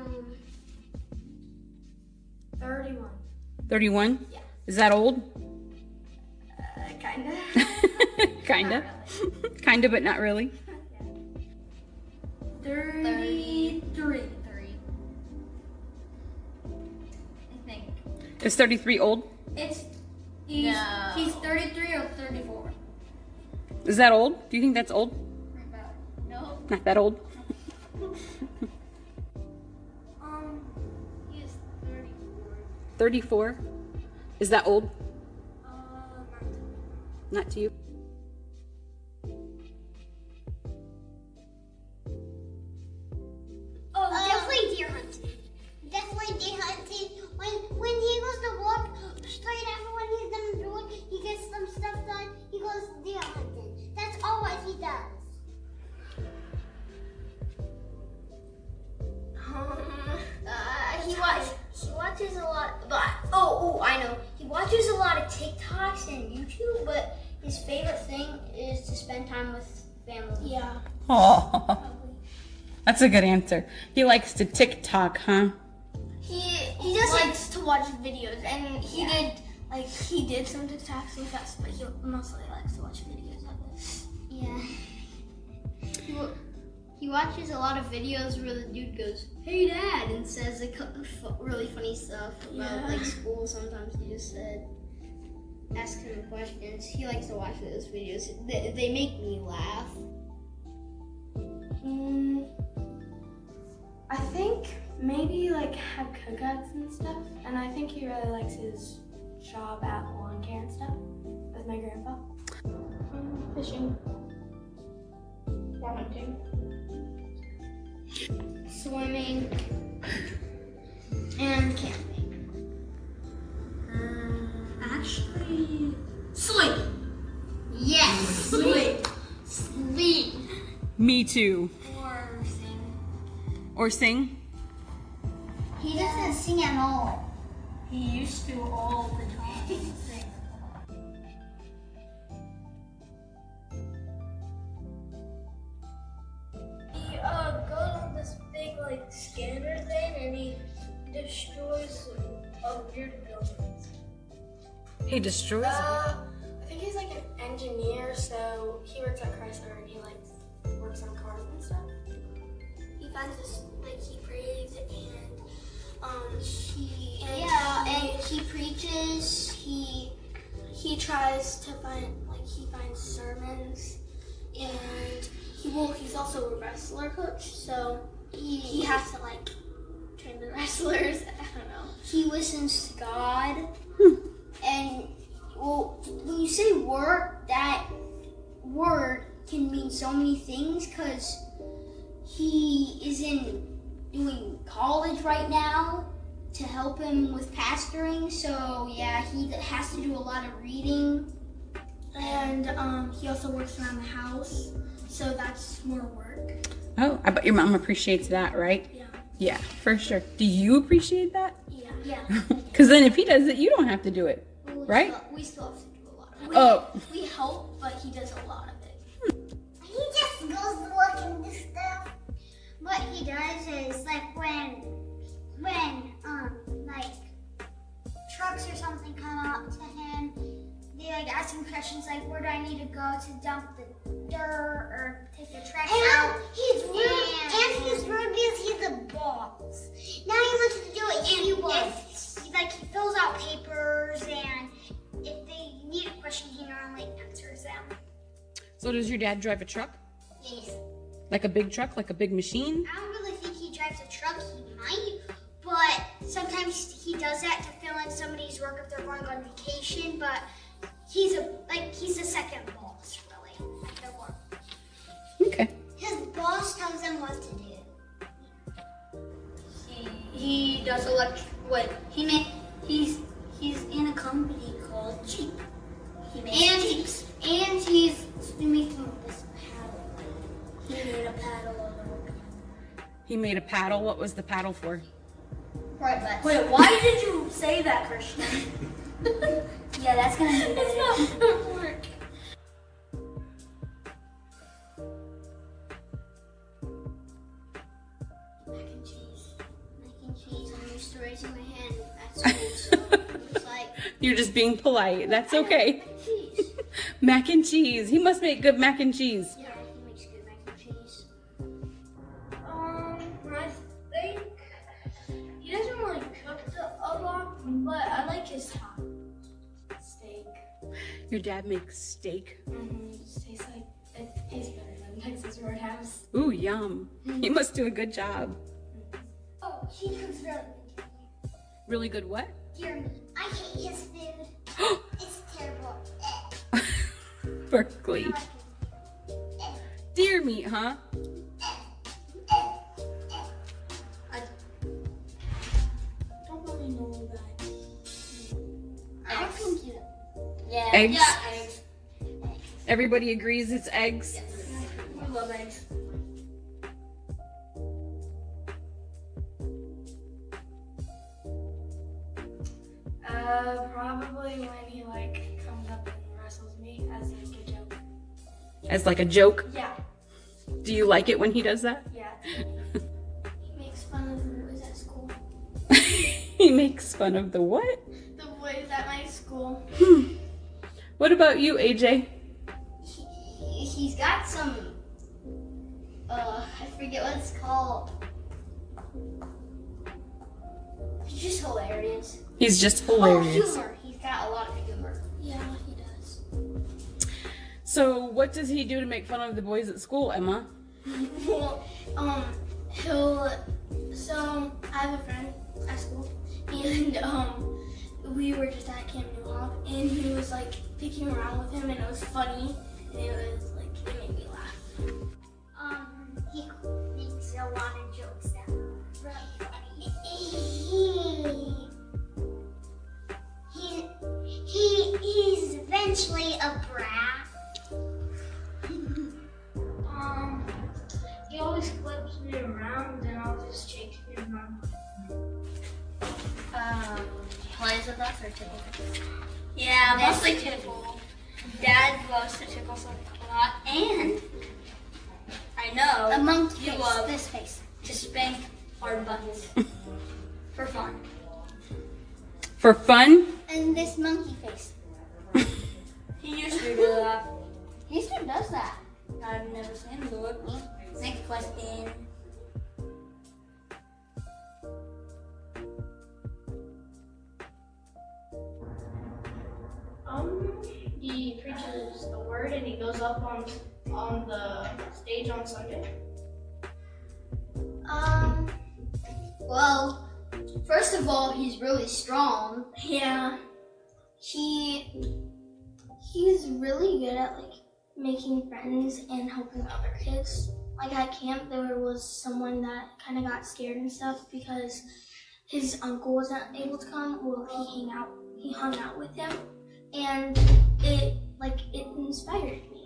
31. 31? Yeah. Is that old? Kinda. Kinda. Kinda, but not really. 33. I think. Is 33 old? He's 33 or 34. Is that old? Do you think that's old? No. Not that old? He's 34. 34? Is that old? Not Not to you? Definitely deer hunting. Definitely deer hunting. When he goes to walk straight after when he's done doing, he gets some stuff done. He goes deer hunting. That's always he does. He watches a lot, but I know. He watches a lot of TikToks and YouTube, but his favorite thing is to spend time with family. Yeah. Oh, that's a good answer. He likes to TikTok, huh? He just likes to watch videos, and he did some TikToks with us, but he mostly likes to watch videos of us. Yeah. He watches a lot of videos where the dude goes, "Hey Dad," and says really funny stuff about like school. Sometimes he just ask him questions. He likes to watch those videos. They make me laugh. I think maybe like have cookouts and stuff, and I think he really likes his job at lawn care and stuff with my grandpa. Fishing, hunting, Swimming and camping. Actually, Sleep. Yes, sleep. Sleep. Me too. Or sing. Or sing? he doesn't sing at all. He used to all the time. Sing. He goes on this big like scanner thing and he destroys weird buildings. He destroys I think he's like an engineer, so he works at Chrysler and he like works on cars and stuff. He finds this like he prays and he preaches. He tries to find he finds sermons, and he's also a wrestler coach, so he has to like train the wrestlers. I don't know. He listens to God, and when you say word, that word can mean so many things because he is doing college right now to help him with pastoring. So yeah, he has to do a lot of reading, and he also works around the house, so that's more work. Oh, I bet your mom appreciates that, right? Yeah. Yeah, for sure. Do you appreciate that? Yeah. Because then if he does it, you don't have to do it, right? We still have to do a lot of it. Oh. We help, but he does a lot of it. He just goes to look into stuff. What he does is like when like trucks or something come up to him, they like ask him questions like, where do I need to go to dump the dirt or take the trash out? He's rude, and he's rude because he's the boss. Now he wants to do it, and he fills out papers, and if they need a question, he normally answers them. So does your dad drive a truck? Like a big truck, like a big machine? I don't really think he drives a truck. He might, but sometimes he does that to fill in somebody's work if they're going on vacation. But he's a second boss, really, at their work. Okay. His boss tells him what to do. He does he's in a company called Jeep. He makes Jeeps. And he's making this paddle. He made a paddle. He made a paddle. What was the paddle for? Right, wait, why did you say that, Christian? Yeah, that's gonna be That's not gonna work. Mac and cheese. I'm used to raising my hand at school, so it's like You're just being polite. That's okay. Mac and cheese. He must make good mac and cheese. yeah, he makes good mac and cheese. I think he doesn't really cook a lot, but I like his top steak. Your dad makes steak. It tastes better than Texas Roadhouse. Ooh, yum. He must do a good job. Oh, he cooks really good. Really good what? Dear me, I hate his food. It's terrible. Berkeley. I like it. Deer meat, huh? I don't really know that. I don't think you. Yeah. Eggs? Yeah, eggs. Everybody agrees it's eggs? I love eggs. Probably when he comes up and wrestles me as a joke. As like a joke? Yeah. Do you like it when he does that? Yeah. He makes fun of the boys at school. He makes fun of the what? The boys at my school. What about you, AJ? He's got some, I forget what it's called. He's just hilarious. He's just Oh, hilarious. humor. He's got a lot of humor. Yeah, he does. So what does he do to make fun of the boys at school, Emma? Well, so I have a friend at school, and we were just at Camp New Hope, and he was picking around with him, and it was funny, and it made me laugh. He makes a lot of jokes that are really funny. He's eventually a brat. He always flips me around, and I'll just chase me around. Plays with us or tickles? Yeah, mostly tickle. Dad loves to tickle us a lot, and I know A monkey you face, love this face. to spank our butts for fun. For fun? And this monkey face. He used to do that. He still does that. I've never seen him do it. Next question. He preaches the word and he goes up on the stage on Sunday. Well, first of all, he's really strong. Yeah. He's really good at making friends and helping other kids. At camp, there was someone that kind of got scared and stuff because his uncle wasn't able to come. Well, he hung out with him, and it inspired me.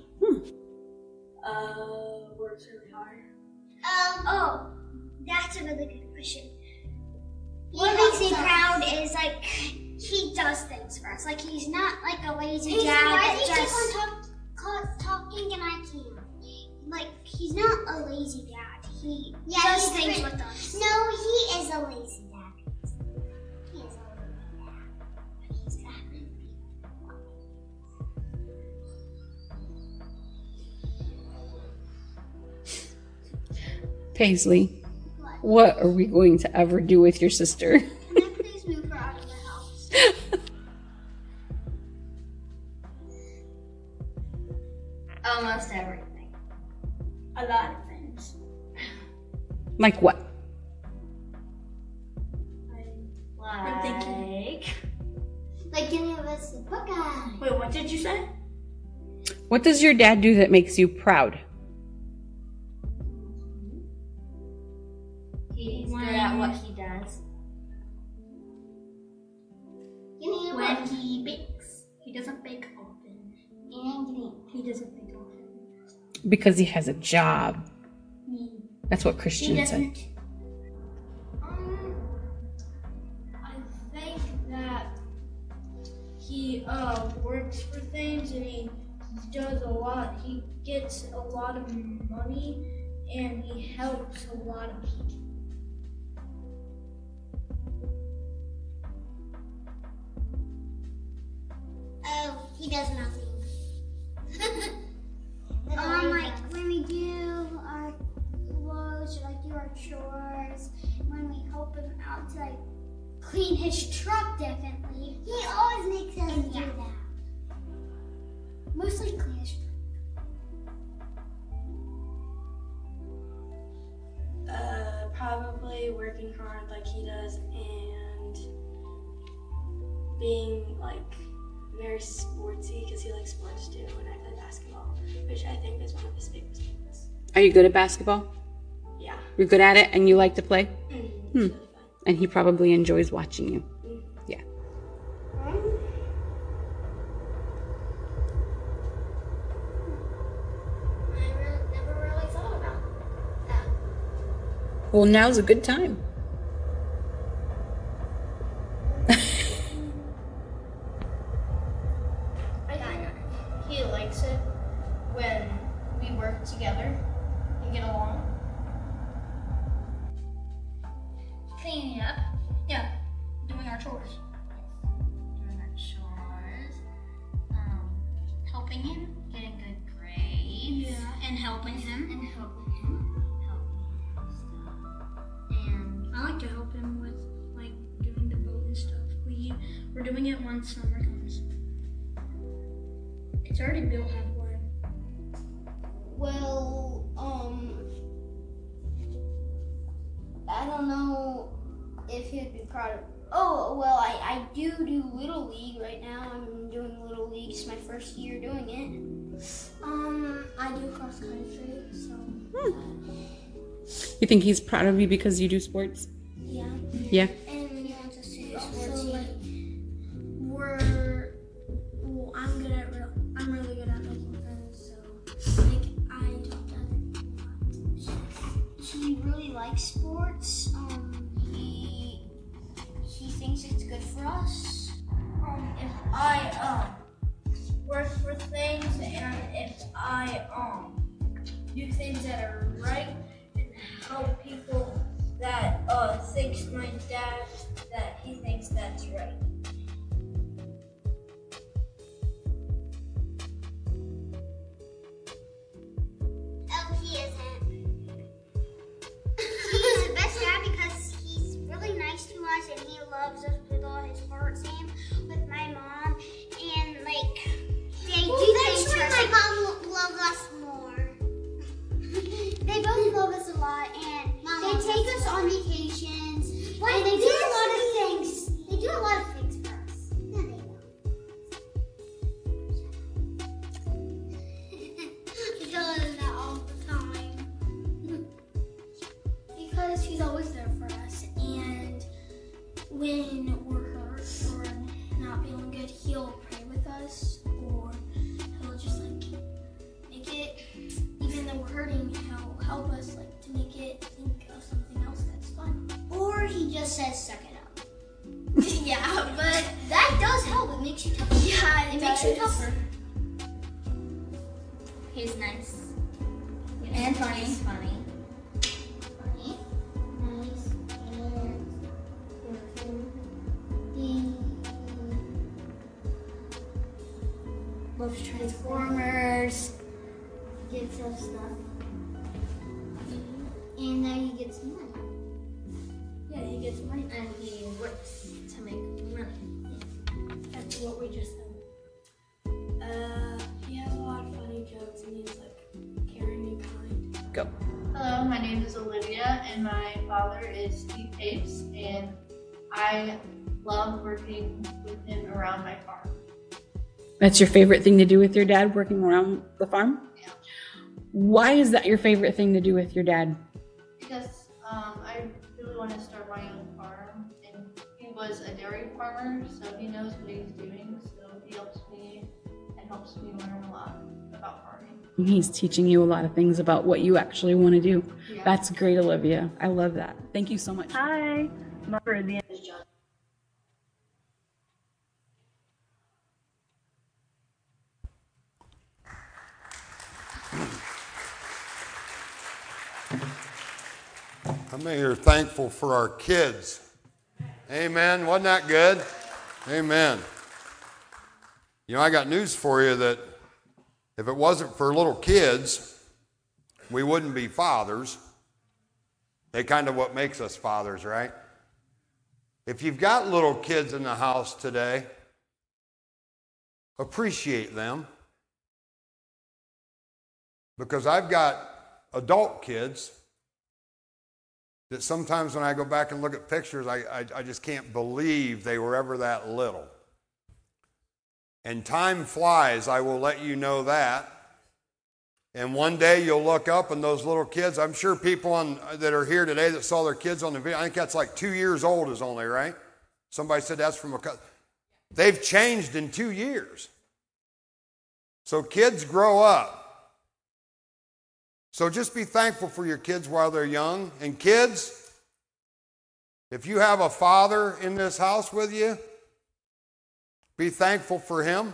Works really hard. Oh, that's a really good question. What makes me proud is he does things for us. He's not a lazy dad. Why Why do you just keep talking and I can't? He's not a lazy dad. He does things with us. No, he is a lazy dad. He is a lazy dad. But he's got Paisley, what are we going to ever do with your sister? Can I please move her out of the house? Almost everything. A lot of things. Like what? Like any of us the Buckeye. Wait, what did you say? What does your dad do that makes you proud? He's good at what he does. When he bakes. He doesn't bake often. And he doesn't bake often. Because he has a job. That's what He Christians say. doesn't. I think that he works for things and he does a lot. He gets a lot of money and he helps a lot of people. Oh, he does nothing. Like when we do our clothes or like do our chores, when we help him out to like clean his truck, definitely. He always makes us do that. Mostly clean his truck. Probably working hard like he does and being like very sportsy because he likes sports too, and I play basketball, which I think is one of his favorite sports. Are you good at basketball? Yeah. You're good at it and you like to play? It's really fun. And he probably enjoys watching you. Yeah. I never really thought about that. Well, now's a good time. He likes it when we work together and get along. Cleaning up. Yeah. Doing our chores. Doing our chores. Helping him. Getting good grades. Yeah. And helping him. And helping him. And I like to help him with like doing the boat and stuff. We're doing it once summer comes. It's already built halfway. well, I don't know if he'd be proud of. Oh, well, I do Little League right now. I'm doing Little League. It's my first year doing it. I do cross country, so. You think he's proud of you because you do sports? Yeah. Yeah. And he wants us to do Also, sports. like, I'm really good at making friends, so like I talk to other people a lot. He really likes sports. He thinks it's good for us. If I work for things and if I do things that are right and help people that thinks my dad that he thinks that's right. Oh, he isn't. He's the best dad because he's really nice to us and he loves us with all his heart. Same with my mom, and like they do things for us. My mom loves us more. They both love us a lot, and they take us on vacations. And they do a lot of things. They do a lot of things for us. No, they don't. He does that all the time. Because he's always there for us, and when we're hurt or not feeling good, he'll pray with us, or he'll just like make it, even though we're hurting, he'll help us like to make it think of something else that's fun. Or he just says, suck it up. Yeah, but that does help. It makes you tougher. Yeah, it makes you tougher. He's nice. And funny. He's funny. Funny. Nice. And he loves Transformers. Gets us stuff. And now he gets money. Yeah, he gets money. And he works to make money. That's what we just said. He has a lot of funny jokes and he's like caring and kind. Go. Hello, my name is Olivia, and my father is Steve Papes, and I love working with him around my farm. That's your favorite thing to do with your dad, working around the farm? Yeah. Why is that your favorite thing to do with your dad? Because I really want to start my own farm, and he was a dairy farmer, so he knows what he's doing, so he helps me learn a lot about farming. And he's teaching you a lot of things about what you actually want to do. Yeah. That's great, Olivia. I love that. Thank you so much. Hi, Mother of the How many are thankful for our kids? Amen. Wasn't that good? Amen. You know, I got news for you that if it wasn't for little kids, we wouldn't be fathers. They kind of what makes us fathers, right? If you've got little kids in the house today, appreciate them. Because I've got adult kids that sometimes when I go back and look at pictures, I just can't believe they were ever that little. And time flies, I will let you know that. And one day you'll look up and those little kids, I'm sure people that are here today that saw their kids on the video, I think that's like 2 years old is only, right? Somebody said that's from they've changed in 2 years. So kids grow up. So just be thankful for your kids while they're young. And kids, if you have a father in this house with you, be thankful for him.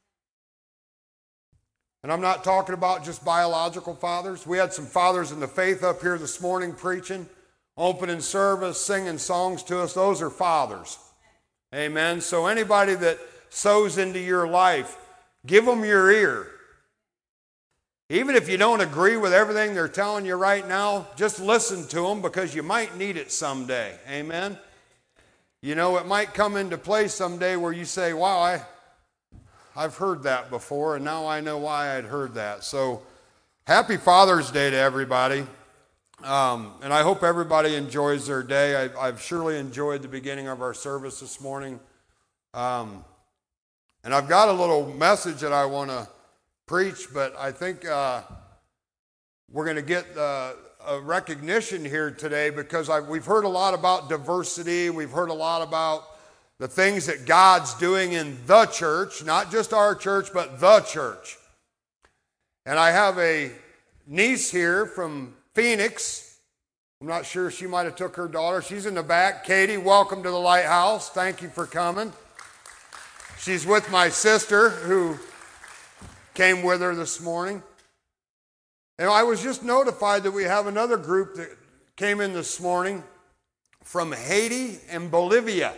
And I'm not talking about just biological fathers. We had some fathers in the faith up here this morning preaching, opening service, singing songs to us. Those are fathers. Amen. So anybody that sows into your life, give them your ear. Even if you don't agree with everything they're telling you right now, just listen to them because you might need it someday. Amen? You know, it might come into play someday where you say, wow, I've heard that before, and now I know why I'd heard that. So, happy Father's Day to everybody. And I hope everybody enjoys their day. I've surely enjoyed the beginning of our service this morning. And I've got a little message that I want to preach, but I think we're going to get a recognition here today because we've heard a lot about diversity. We've heard a lot about the things that God's doing in the church, not just our church, but the church. And I have a niece here from Phoenix. I'm not sure, she might have took her daughter. She's in the back. Katie, welcome to the Lighthouse. Thank you for coming. She's with my sister who came with her this morning. And I was just notified that we have another group that came in this morning from Haiti and Bolivia.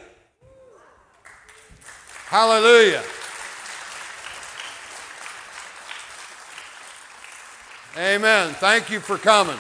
Hallelujah. Amen. Thank you for coming.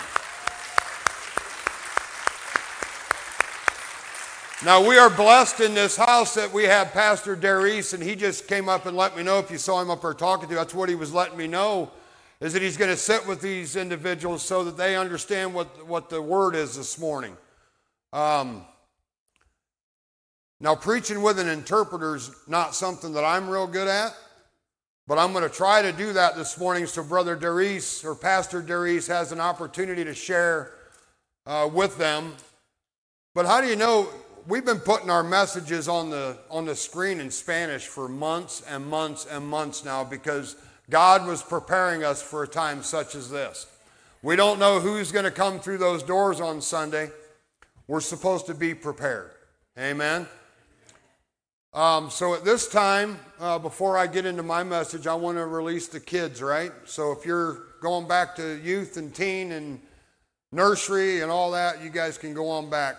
Now, we are blessed in this house that we have Pastor Darius, and he just came up and let me know, if you saw him up there talking to you, that's what he was letting me know, is that he's going to sit with these individuals so that they understand what the word is this morning. Now, preaching with an interpreter is not something that I'm real good at, but I'm going to try to do that this morning so Brother Darius or Pastor Darius has an opportunity to share with them. But how do you know? We've been putting our messages on the screen in Spanish for months and months and months now because God was preparing us for a time such as this. We don't know who's going to come through those doors on Sunday. We're supposed to be prepared. Amen? So at this time, before I get into my message, I want to release the kids, right? So if you're going back to youth and teen and nursery and all that, you guys can go on back.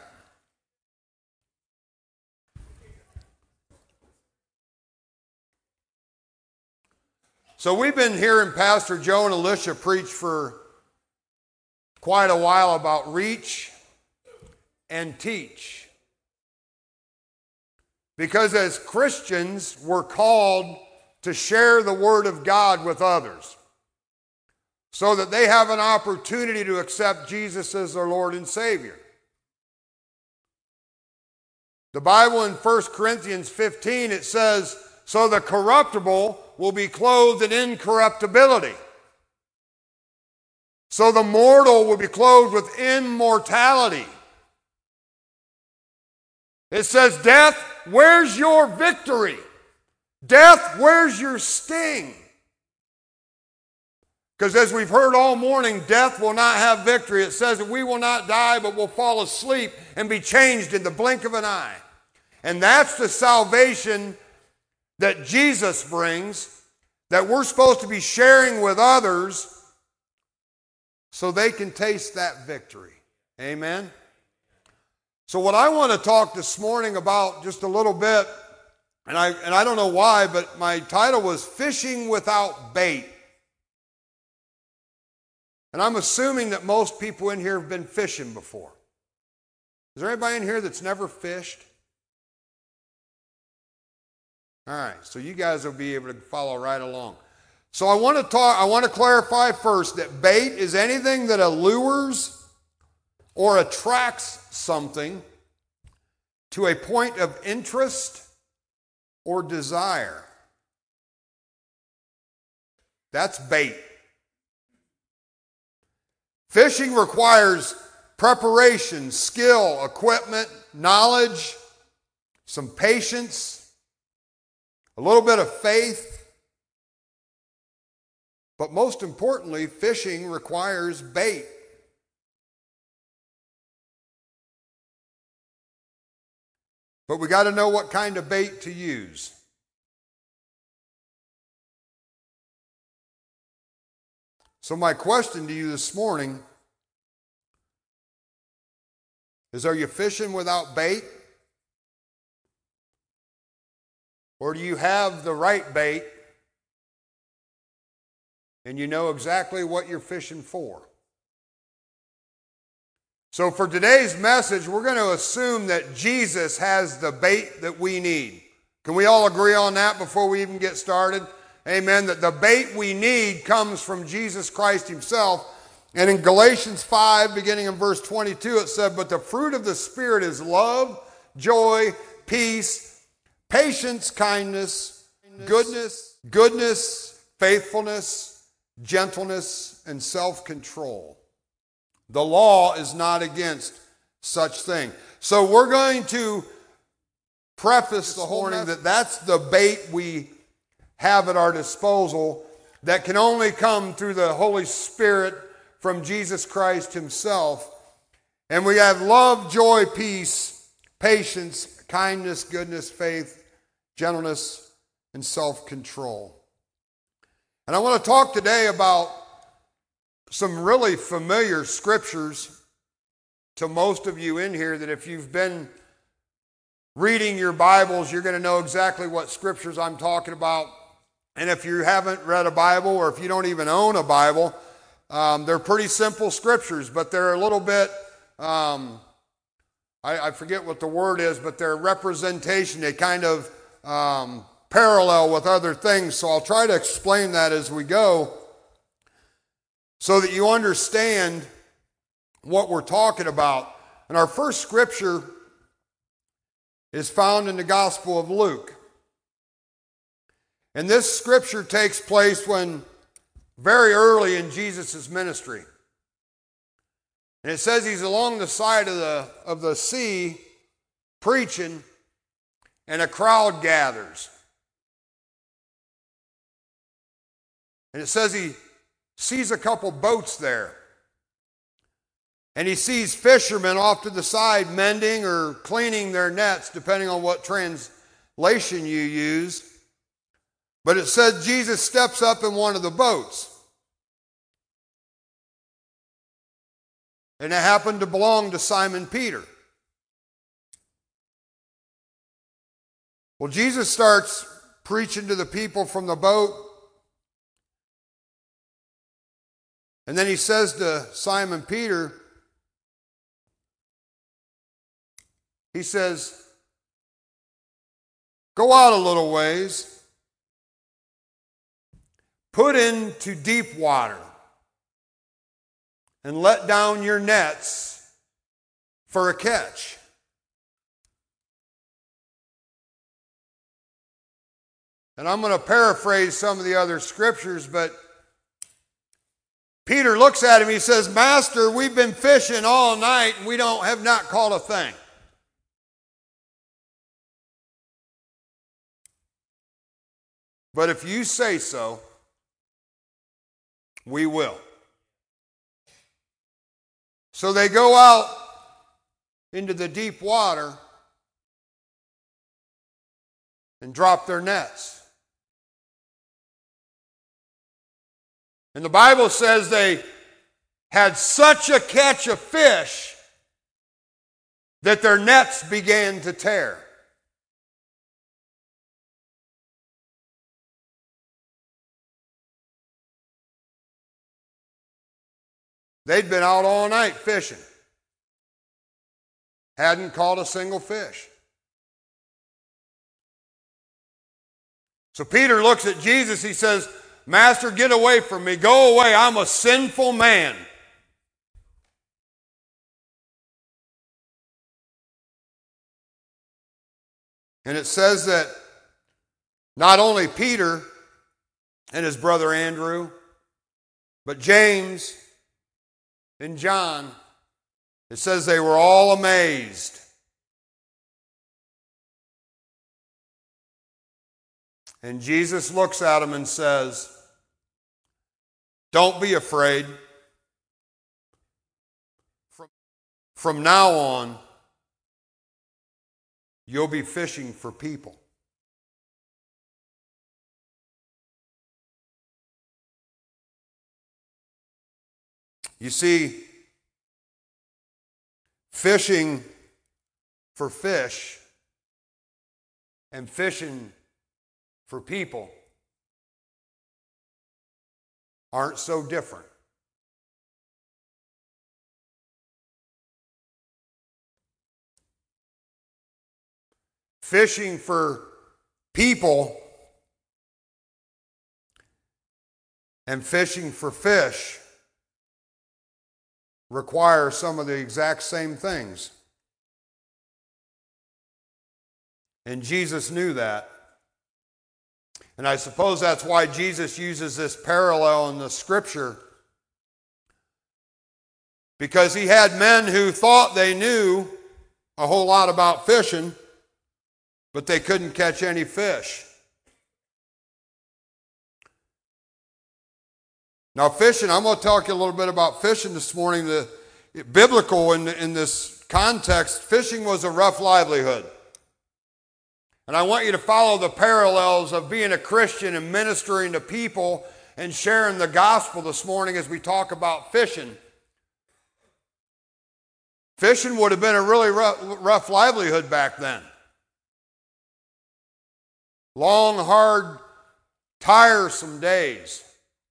So we've been hearing Pastor Joe and Alicia preach for quite a while about reach and teach. Because as Christians, we're called to share the Word of God with others so that they have an opportunity to accept Jesus as their Lord and Savior. The Bible in 1 Corinthians 15, it says, so the corruptible will be clothed in incorruptibility. So the mortal will be clothed with immortality. It says, death, where's your victory? Death, where's your sting? Because as we've heard all morning, death will not have victory. It says that we will not die, but will fall asleep and be changed in the blink of an eye. And that's the salvation that Jesus brings, that we're supposed to be sharing with others so they can taste that victory. Amen? So what I want to talk this morning about just a little bit, and I don't know why, but my title was Fishing Without Bait. And I'm assuming that most people in here have been fishing before. Is there anybody in here that's never fished? All right, so you guys will be able to follow right along. So I want to clarify first that bait is anything that allures or attracts something to a point of interest or desire. That's bait. Fishing requires preparation, skill, equipment, knowledge, some patience, a little bit of faith. But most importantly, fishing requires bait. But we got to know what kind of bait to use. So my question to you this morning is, are you fishing without bait? Or do you have the right bait and you know exactly what you're fishing for? So for today's message, we're going to assume that Jesus has the bait that we need. Can we all agree on that before we even get started? Amen. That the bait we need comes from Jesus Christ himself. And in Galatians 5, beginning in verse 22, it said, but the fruit of the Spirit is love, joy, peace, patience, kindness, goodness, faithfulness, gentleness, and self-control. The law is not against such thing. So we're going to preface the whole morning that that's the bait we have at our disposal that can only come through the Holy Spirit from Jesus Christ himself. And we have love, joy, peace, patience, kindness, goodness, faith, gentleness, and self-control. And I want to talk today about some really familiar scriptures to most of you in here, that if you've been reading your Bibles, you're going to know exactly what scriptures I'm talking about. And if you haven't read a Bible, or if you don't even own a Bible, they're pretty simple scriptures, but they're a little bit, I forget what the word is, but they're representation. They kind of parallel with other things. So I'll try to explain that as we go so that you understand what we're talking about. And our first scripture is found in the Gospel of Luke. And this scripture takes place when very early in Jesus' ministry. And it says he's along the side of the sea preaching, and a crowd gathers. And it says he sees a couple boats there. And he sees fishermen off to the side mending or cleaning their nets, depending on what translation you use. But it says Jesus steps up in one of the boats. And it happened to belong to Simon Peter. Well, Jesus starts preaching to the people from the boat. And then he says to Simon Peter, he says, go out a little ways, put into deep water, and let down your nets for a catch. And I'm going to paraphrase some of the other scriptures, but Peter looks at him, he says, Master, we've been fishing all night and we have not caught a thing. But if you say so, we will. So they go out into the deep water and drop their nets. And the Bible says they had such a catch of fish that their nets began to tear. They'd been out all night fishing. Hadn't caught a single fish. So Peter looks at Jesus, he says, Master, get away from me. Go away. I'm a sinful man. And it says that not only Peter and his brother Andrew, but James and John, it says they were all amazed. And Jesus looks at them and says, don't be afraid. From now on, you'll be fishing for people. You see, fishing for fish and fishing for people aren't so different. Fishing for people and fishing for fish require some of the exact same things. And Jesus knew that. And I suppose that's why Jesus uses this parallel in the scripture. Because he had men who thought they knew a whole lot about fishing, but they couldn't catch any fish. Now fishing, I'm going to talk you a little bit about fishing this morning. The biblical in this context, fishing was a rough livelihood. And I want you to follow the parallels of being a Christian and ministering to people and sharing the gospel this morning as we talk about fishing. Fishing would have been a really rough livelihood back then. Long, hard, tiresome days.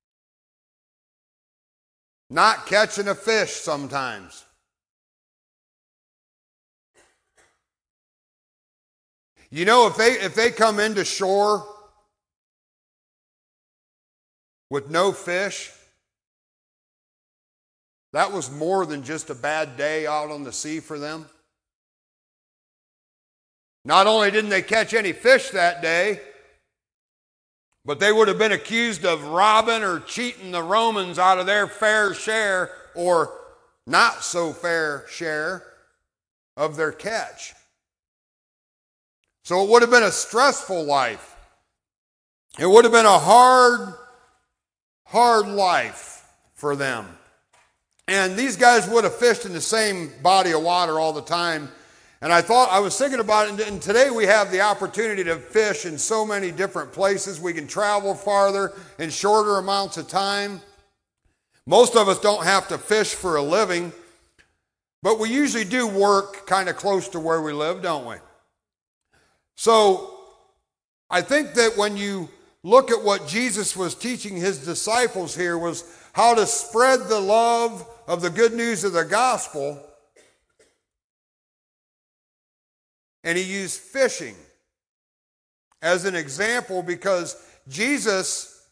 Not catching a fish sometimes. You know, if they come into shore with no fish, that was more than just a bad day out on the sea for them. Not only didn't they catch any fish that day, but they would have been accused of robbing or cheating the Romans out of their fair share or not so fair share of their catch. So it would have been a stressful life. It would have been a hard life for them. And these guys would have fished in the same body of water all the time. And I was thinking about it, and today we have the opportunity to fish in so many different places. We can travel farther in shorter amounts of time. Most of us don't have to fish for a living, but we usually do work kind of close to where we live, don't we? So I think that when you look at what Jesus was teaching his disciples here was how to spread the love of the good news of the gospel. And he used fishing as an example because Jesus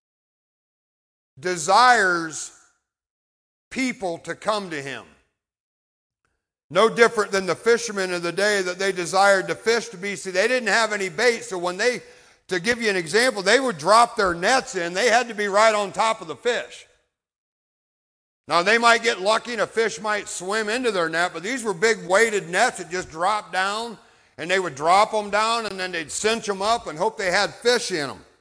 desires people to come to him. No different than the fishermen of the day that they desired to fish to be. See, they didn't have any bait, so when they to give you an example, they would drop their nets in. They had to be right on top of the fish. Now, they might get lucky and a fish might swim into their net, but these were big weighted nets that just dropped down, and they would drop them down, and then they'd cinch them up and hope they had fish in them.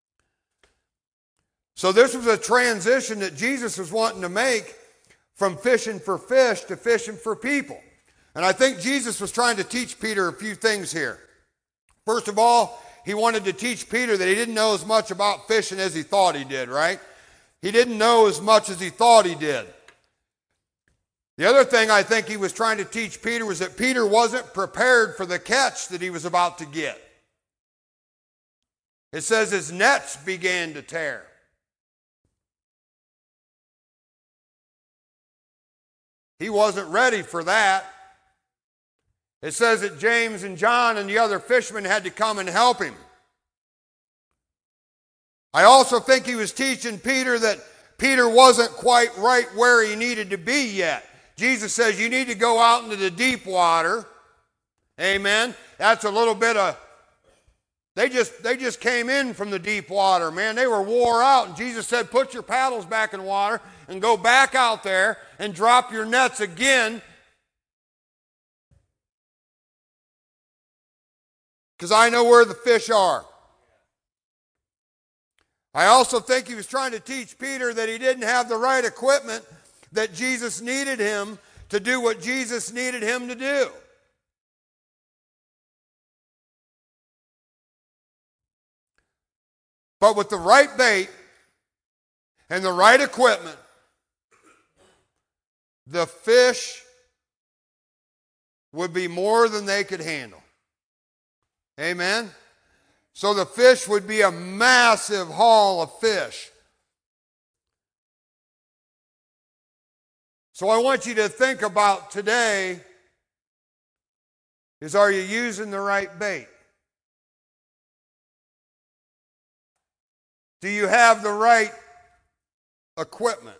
So this was a transition that Jesus was wanting to make from fishing for fish to fishing for people. And I think Jesus was trying to teach Peter a few things here. First of all, he wanted to teach Peter that he didn't know as much about fishing as he thought he did, right? He didn't know as much as he thought he did. The other thing I think he was trying to teach Peter was that Peter wasn't prepared for the catch that he was about to get. It says his nets began to tear. He wasn't ready for that. It says that James and John and the other fishermen had to come and help him. I also think he was teaching Peter that Peter wasn't quite right where he needed to be yet. Jesus says you need to go out into the deep water. Amen. That's a little bit of, they just came in from the deep water, man. They were wore out. And Jesus said, put your paddles back in water and go back out there and drop your nets again. Because I know where the fish are. I also think he was trying to teach Peter that he didn't have the right equipment that Jesus needed him to do what Jesus needed him to do. But with the right bait and the right equipment, the fish would be more than they could handle. Amen? So the fish would be a massive haul of fish. So I want you to think about today is, are you using the right bait? Do you have the right equipment?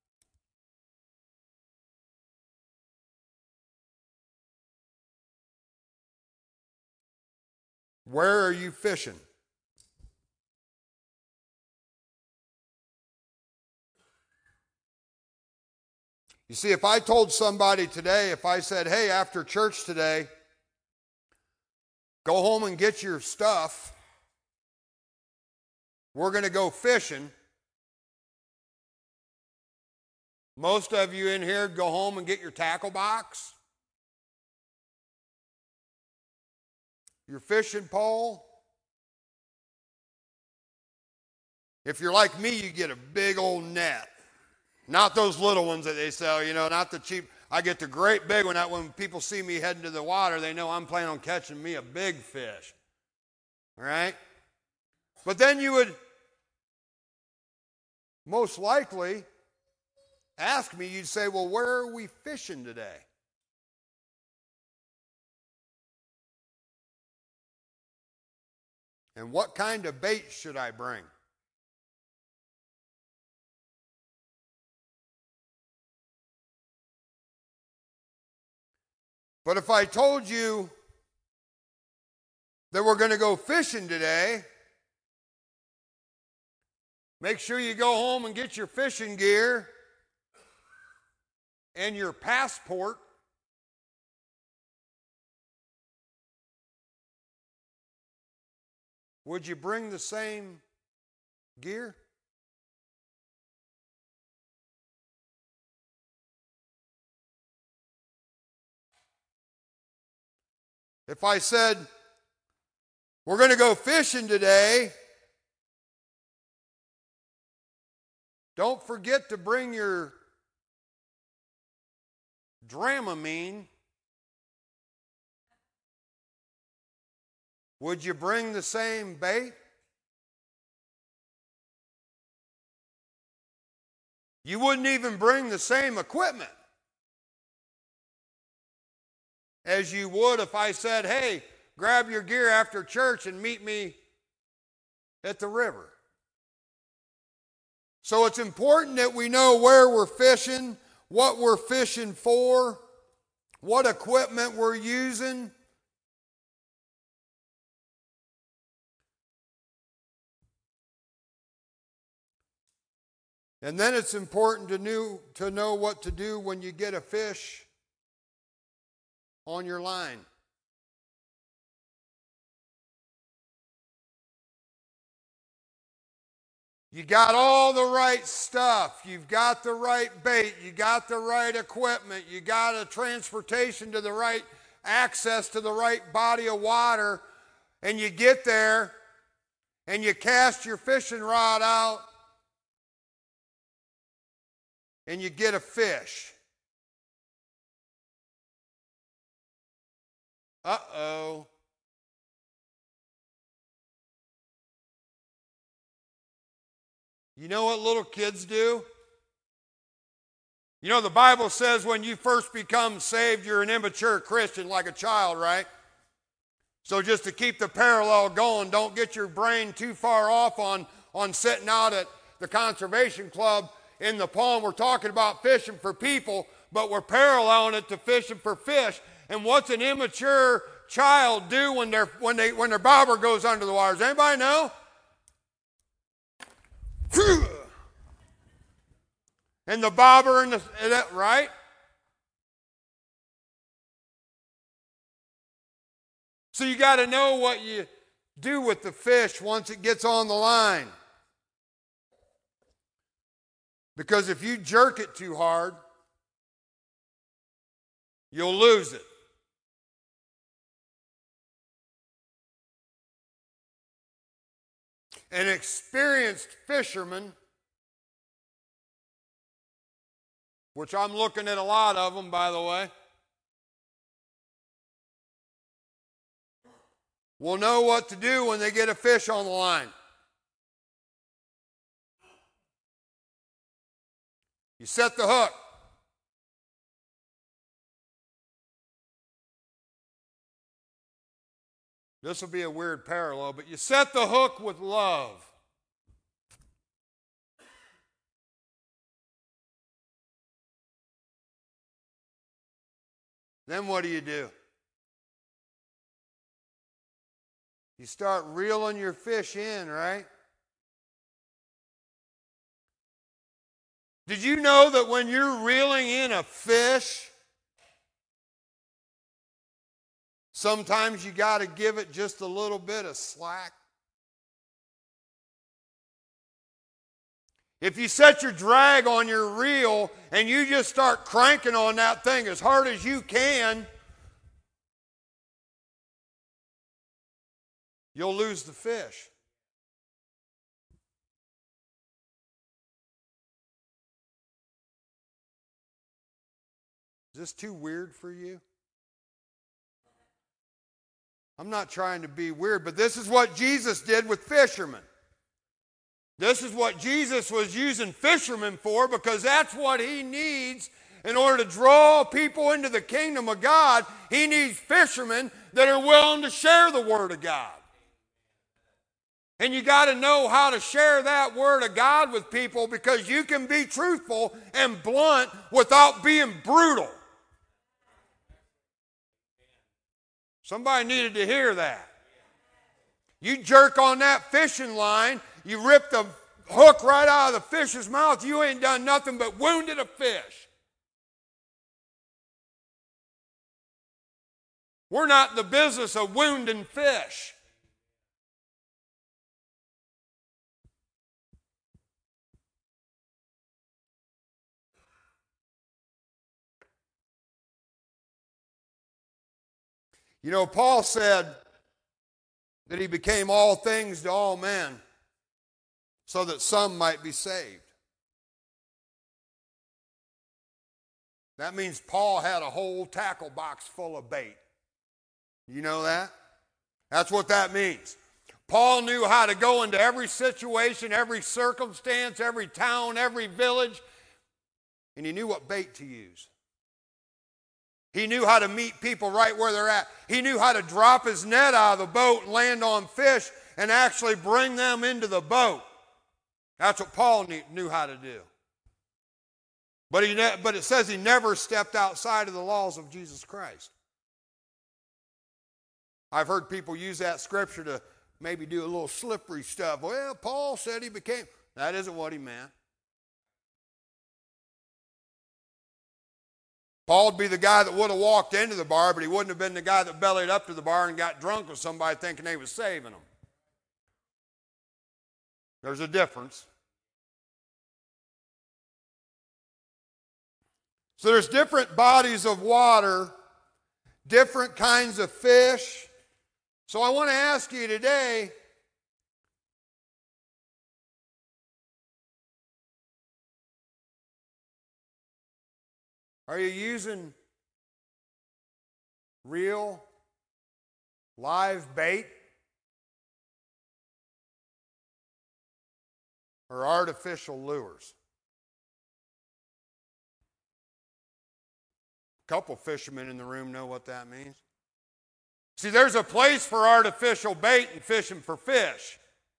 Where are you fishing? You see, if I told somebody today, if I said, hey, after church today, go home and get your stuff, we're going to go fishing. Most of you in here go home and get your tackle box, your fishing pole. If you're like me, you get a big old net. Not those little ones that they sell, not the cheap. I get the great big one. That when people see me heading to the water, they know I'm planning on catching me a big fish. All right? But then you would most likely ask me, you'd say, well, where are we fishing today? And what kind of bait should I bring? But if I told you that we're going to go fishing today, make sure you go home and get your fishing gear and your passport. Would you bring the same gear? If I said, we're going to go fishing today, don't forget to bring your Dramamine, would you bring the same bait? You wouldn't even bring the same equipment as you would if I said, hey, grab your gear after church and meet me at the river. So it's important that we know where we're fishing, what we're fishing for, what equipment we're using. And then it's important to know what to do when you get a fish on your line. You got all the right stuff. You've got the right bait. You got the right equipment. You got a transportation to the right access to the right body of water. And you get there and you cast your fishing rod out and you get a fish. Uh-oh. You know what little kids do? You know, the Bible says when you first become saved, you're an immature Christian like a child, right? So just to keep the parallel going, don't get your brain too far off on sitting out at the Conservation Club in the pond. We're talking about fishing for people, but we're paralleling it to fishing for fish. And what's an immature child do when their bobber goes under the water? Does anybody know? And the bobber and right? So you got to know what you do with the fish once it gets on the line. Because if you jerk it too hard, you'll lose it. An experienced fisherman, which I'm looking at a lot of them, by the way, will know what to do when they get a fish on the line. You set the hook. This will be a weird parallel, but you set the hook with love. Then what do? You start reeling your fish in, right? Did you know that when you're reeling in a fish, sometimes you got to give it just a little bit of slack? If you set your drag on your reel and you just start cranking on that thing as hard as you can, you'll lose the fish. Is this too weird for you? I'm not trying to be weird, but this is what Jesus did with fishermen. This is what Jesus was using fishermen for, because that's what he needs in order to draw people into the kingdom of God. He needs fishermen that are willing to share the Word of God. And you got to know how to share that Word of God with people, because you can be truthful and blunt without being brutal. Somebody needed to hear that. You jerk on that fishing line, you rip the hook right out of the fish's mouth, you ain't done nothing but wounded a fish. We're not in the business of wounding fish. You know, Paul said that he became all things to all men so that some might be saved. That means Paul had a whole tackle box full of bait. You know that? That's what that means. Paul knew how to go into every situation, every circumstance, every town, every village, and he knew what bait to use. He knew how to meet people right where they're at. He knew how to drop his net out of the boat and land on fish and actually bring them into the boat. That's what Paul knew how to do. But it says he never stepped outside of the laws of Jesus Christ. I've heard people use that scripture to maybe do a little slippery stuff. Well, Paul said he became. That isn't what he meant. Paul'd be the guy that would have walked into the bar, but he wouldn't have been the guy that bellied up to the bar and got drunk with somebody thinking they was saving them. There's a difference. So there's different bodies of water, different kinds of fish. So I want to ask you today, are you using real, live bait or artificial lures? A couple fishermen in the room know what that means. See, there's a place for artificial bait and fishing for fish.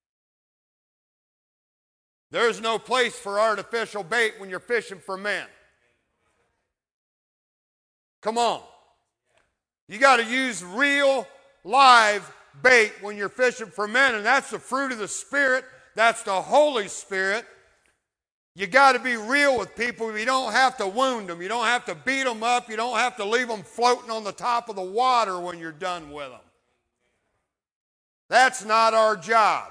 There's no place for artificial bait when you're fishing for men. Come on. You got to use real, live bait when you're fishing for men, and that's the fruit of the Spirit. That's the Holy Spirit. You got to be real with people. You don't have to wound them. You don't have to beat them up. You don't have to leave them floating on the top of the water when you're done with them. That's not our job.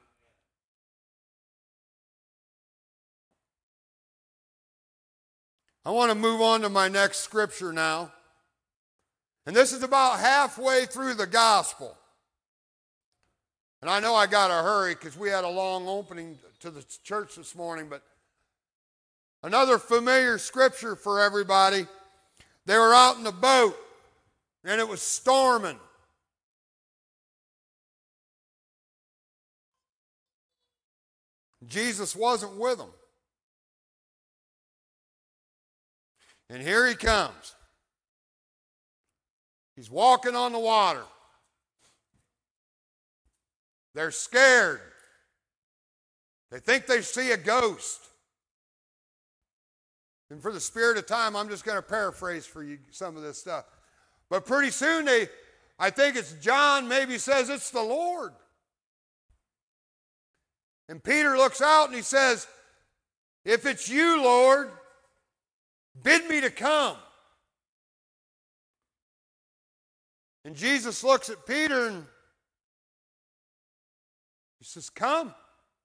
I want to move on to my next scripture now. And this is about halfway through the gospel. And I know I got to hurry because we had a long opening to the church this morning, but another familiar scripture for everybody. They were out in the boat, and it was storming. Jesus wasn't with them. And here he comes. He's walking on the water. They're scared. They think they see a ghost. And for the spirit of time, I'm just going to paraphrase for you some of this stuff. But pretty soon I think it's John maybe says it's the Lord. And Peter looks out and he says, "If it's you, Lord, bid me to come." And Jesus looks at Peter and he says, "Come."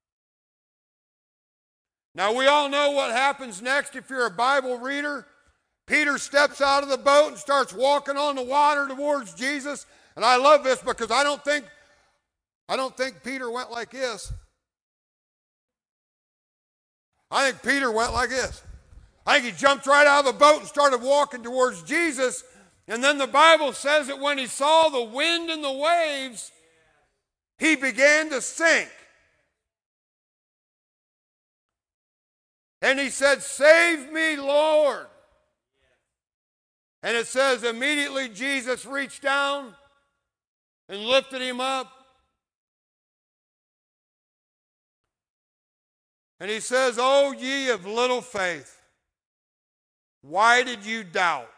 Now we all know what happens next if you're a Bible reader. Peter steps out of the boat and starts walking on the water towards Jesus. And I love this because I don't think Peter went like this. I think Peter went like this. I think he jumped right out of the boat and started walking towards Jesus. And then the Bible says that when he saw the wind and the waves, he began to sink. And he said, "Save me, Lord." And it says immediately Jesus reached down and lifted him up. And he says, "O ye of little faith, why did you doubt?"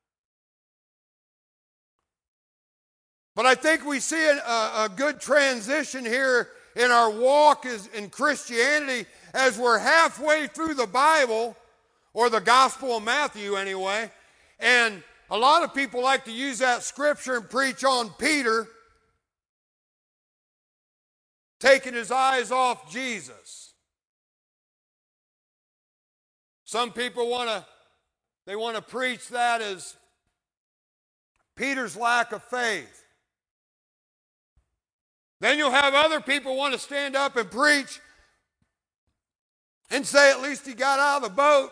But I think we see a good transition here in our walk in Christianity as we're halfway through the Bible, or the Gospel of Matthew anyway. And a lot of people like to use that scripture and preach on Peter taking his eyes off Jesus. Some people want to preach that as Peter's lack of faith. Then you'll have other people want to stand up and preach and say at least he got out of the boat.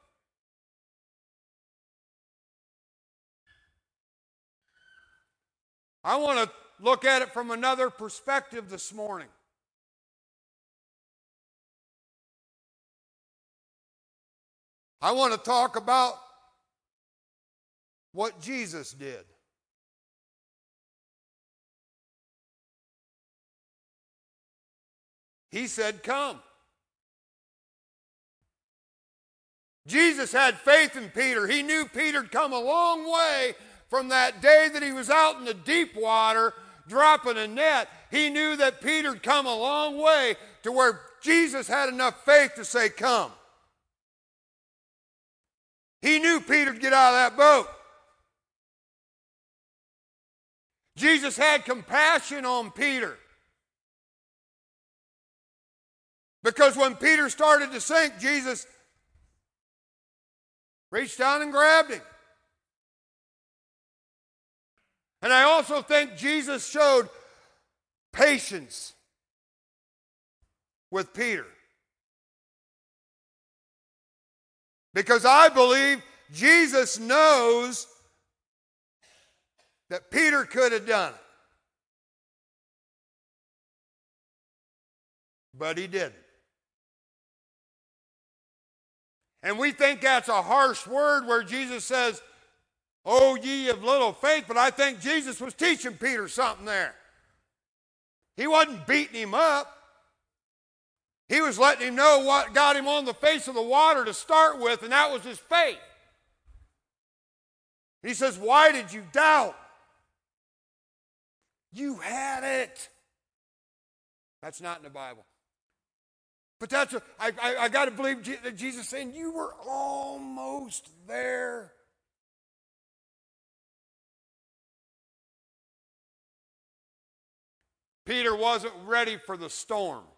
I want to look at it from another perspective this morning. I want to talk about what Jesus did. He said, "Come." Jesus had faith in Peter. He knew Peter'd come a long way from that day that he was out in the deep water dropping a net. He knew that Peter'd come a long way to where Jesus had enough faith to say, "Come." He knew Peter would get out of that boat. Jesus had compassion on Peter. Because when Peter started to sink, Jesus reached down and grabbed him. And I also think Jesus showed patience with Peter. Because I believe Jesus knows that Peter could have done it. But he didn't. And we think that's a harsh word where Jesus says, "Oh, ye of little faith," but I think Jesus was teaching Peter something there. He wasn't beating him up. He was letting him know what got him on the face of the water to start with, and that was his faith. He says, "Why did you doubt? You had it." That's not in the Bible. But I got to believe that Jesus is saying, you were almost there. Peter wasn't ready for the storm.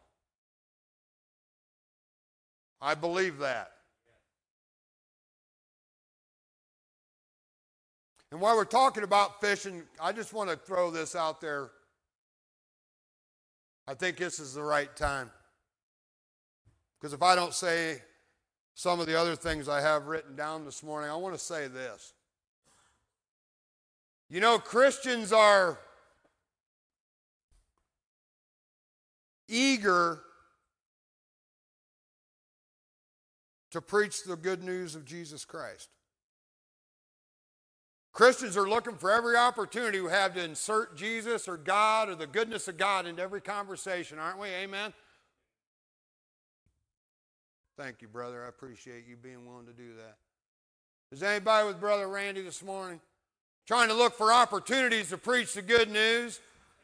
I believe that. And while we're talking about fishing, I just want to throw this out there. I think this is the right time. Because if I don't say some of the other things I have written down this morning, I want to say this. You know, Christians are eager to preach the good news of Jesus Christ. Christians are looking for every opportunity we have to insert Jesus or God or the goodness of God into every conversation, aren't we? Amen? Thank you, brother. I appreciate you being willing to do that. Is anybody with Brother Randy this morning? Trying to look for opportunities to preach the good news?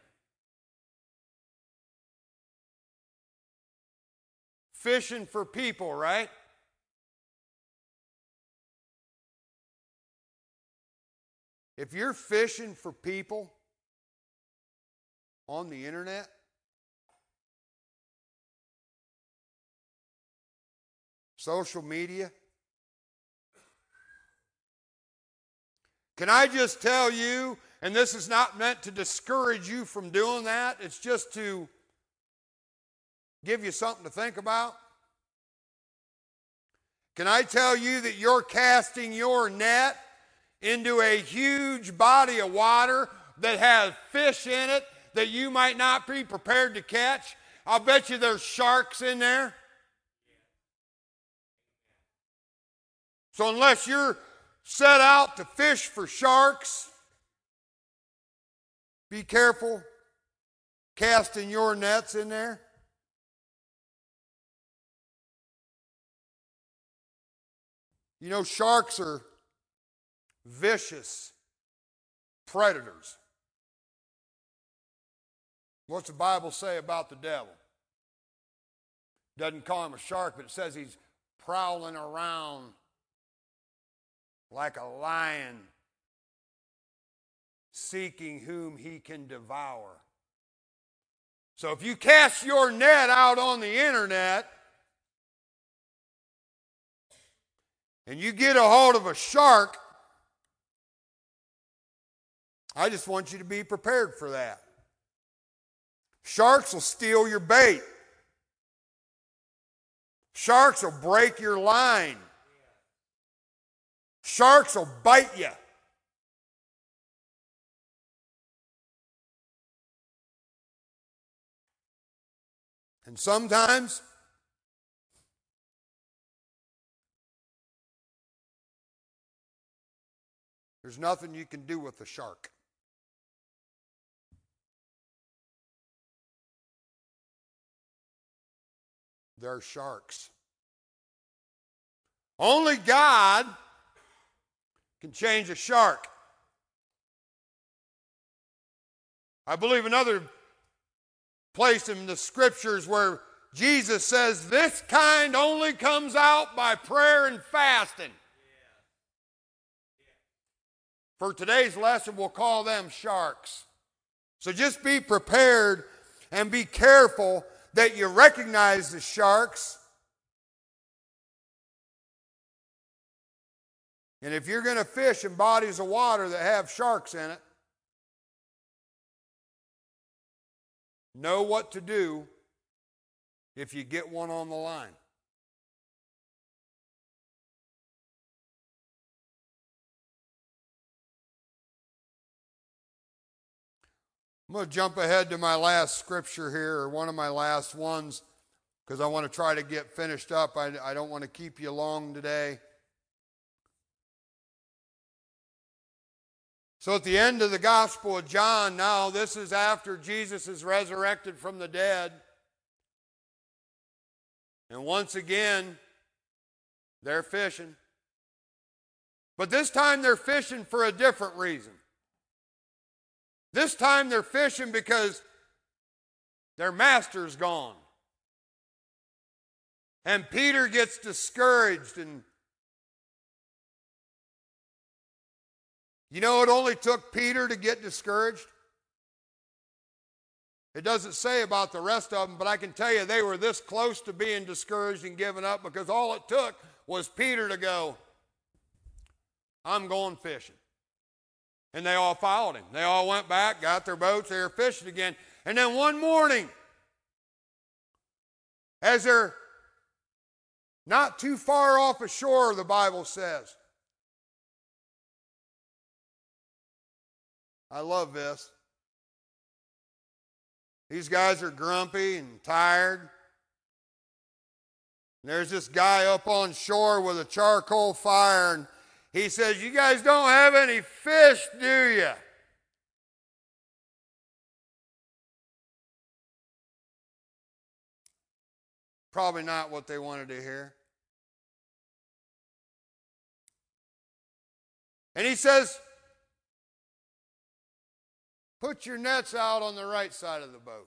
Fishing for people, right? If you're fishing for people on the internet, social media, can I just tell you, and this is not meant to discourage you from doing that, it's just to give you something to think about. Can I tell you that you're casting your net into a huge body of water that has fish in it that you might not be prepared to catch? I'll bet you there's sharks in there. So unless you're set out to fish for sharks, be careful casting your nets in there. You know, sharks are vicious predators. What's the Bible say about the devil? Doesn't call him a shark, but it says he's prowling around like a lion, seeking whom he can devour. So if you cast your net out on the internet and you get a hold of a shark, I just want you to be prepared for that. Sharks will steal your bait. Sharks will break your line. Sharks will bite you. And sometimes there's nothing you can do with a shark. They're sharks. Only God can change a shark. I believe another place in the scriptures where Jesus says this kind only comes out by prayer and fasting. For today's lesson, we'll call them sharks. So just be prepared and be careful that you recognize the sharks. And if you're going to fish in bodies of water that have sharks in it, know what to do if you get one on the line. I'm going to jump ahead to my last scripture here, or one of my last ones, because I want to try to get finished up. I don't want to keep you long today. So at the end of the Gospel of John, now this is after Jesus is resurrected from the dead. And once again, they're fishing. But this time they're fishing for a different reason. This time they're fishing because their master's gone. And Peter gets discouraged. And you know, it only took Peter to get discouraged. It doesn't say about the rest of them, but I can tell you they were this close to being discouraged and giving up, because all it took was Peter to go, I'm going fishing. And they all followed him. They all went back, got their boats, they were fishing again. And then one morning, as they're not too far off ashore, the Bible says, I love this. These guys are grumpy and tired. And there's this guy up on shore with a charcoal fire, and he says, you guys don't have any fish, do you? Probably not what they wanted to hear. And he says, put your nets out on the right side of the boat.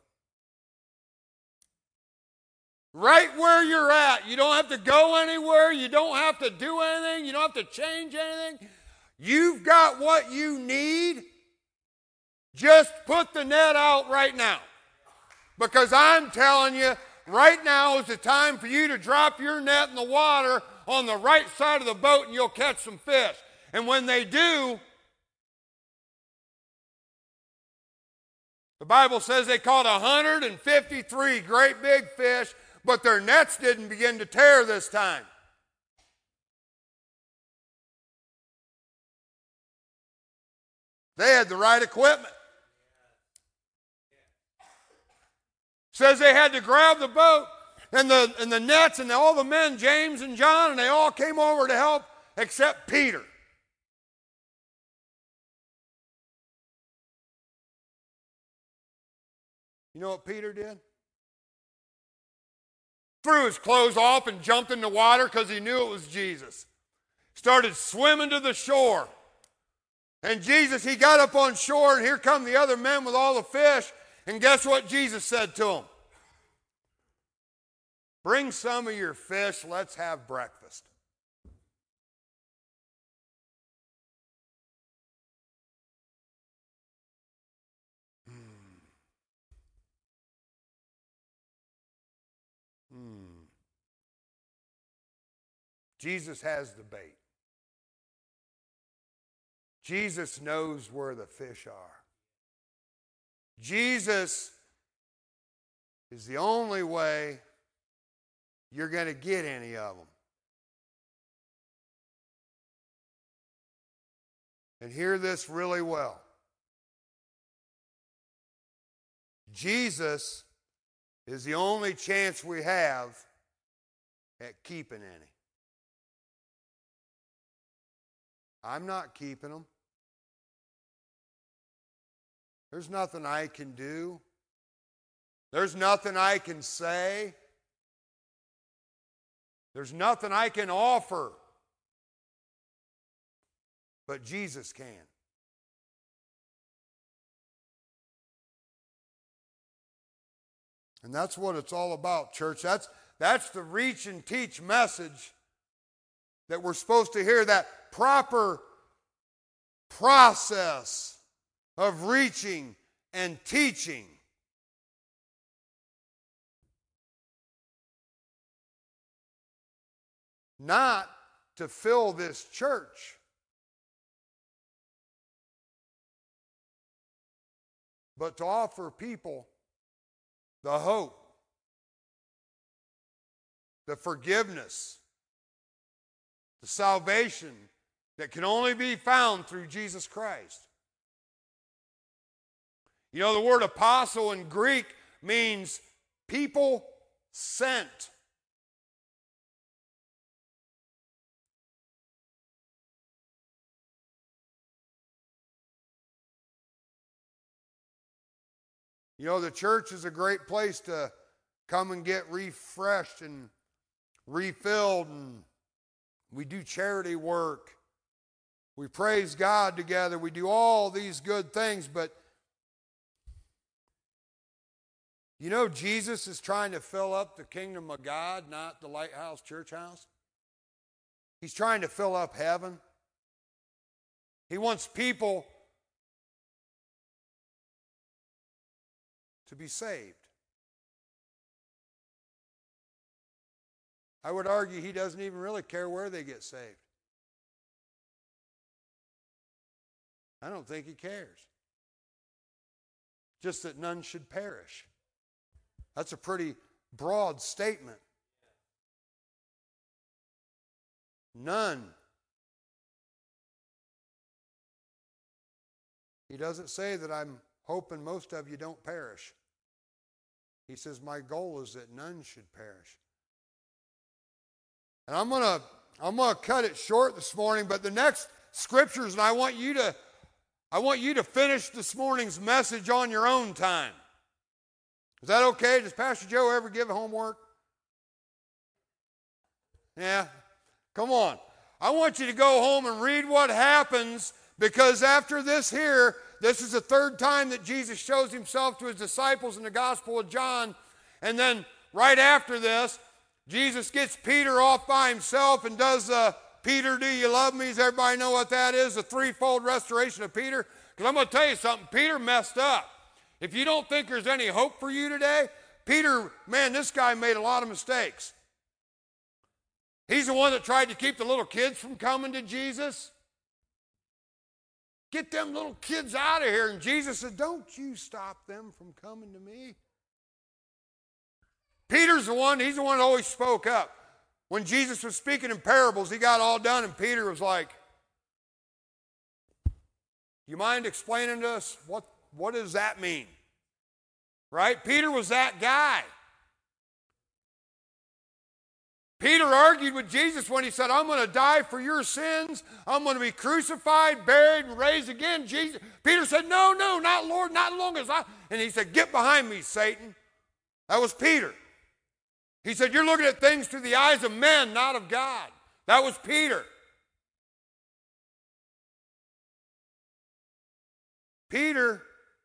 Right where you're at. You don't have to go anywhere. You don't have to do anything. You don't have to change anything. You've got what you need. Just put the net out right now. Because I'm telling you, right now is the time for you to drop your net in the water on the right side of the boat, and you'll catch some fish. And when they do, the Bible says they caught 153 great big fish, but their nets didn't begin to tear this time. They had the right equipment. Says they had to grab the boat and the nets, and all the men, James and John, and they all came over to help except Peter. You know what Peter did? Threw his clothes off and jumped in the water because he knew it was Jesus. Started swimming to the shore. And Jesus, he got up on shore, and here come the other men with all the fish. And guess what Jesus said to them? Bring some of your fish, let's have breakfast. Jesus has the bait. Jesus knows where the fish are. Jesus is the only way you're going to get any of them. And hear this really well. Jesus is the only chance we have at keeping any. I'm not keeping them. There's nothing I can do. There's nothing I can say. There's nothing I can offer. But Jesus can. And that's what it's all about, church. That's the reach and teach message that we're supposed to hear, that proper process of reaching and teaching. Not to fill this church, but to offer people the hope, the forgiveness, the salvation that can only be found through Jesus Christ. You know, the word apostle in Greek means people sent. You know, the church is a great place to come and get refreshed and refilled, and we do charity work. We praise God together. We do all these good things, but you know, Jesus is trying to fill up the kingdom of God, not the Lighthouse Church House. He's trying to fill up heaven. He wants people to be saved. I would argue he doesn't even really care where they get saved. I don't think he cares. Just that none should perish. That's a pretty broad statement. None. He doesn't say that I'm hoping most of you don't perish. He says my goal is that none should perish. And I'm gonna cut it short this morning, but the next scriptures, and I want you to finish this morning's message on your own time. Is that okay? Does Pastor Joe ever give homework? Yeah. Come on. I want you to go home and read what happens, because after this here, this is the third time that Jesus shows himself to his disciples in the Gospel of John. And then right after this, Jesus gets Peter off by himself and does Peter, do you love me? Does everybody know what that is? The threefold restoration of Peter. Because I'm going to tell you something. Peter messed up. If you don't think there's any hope for you today, Peter, man, this guy made a lot of mistakes. He's the one that tried to keep the little kids from coming to Jesus. Get them little kids out of here. And Jesus said, don't you stop them from coming to me. Peter's the one, he's the one that always spoke up. When Jesus was speaking in parables, he got all done, and Peter was like, you mind explaining to us what does that mean? Right? Peter was that guy. Peter argued with Jesus when he said, I'm going to die for your sins. I'm going to be crucified, buried, and raised again. Peter said, no, not Lord, not as long as I. And he said, get behind me, Satan. That was Peter. He said, you're looking at things through the eyes of men, not of God. That was Peter. Peter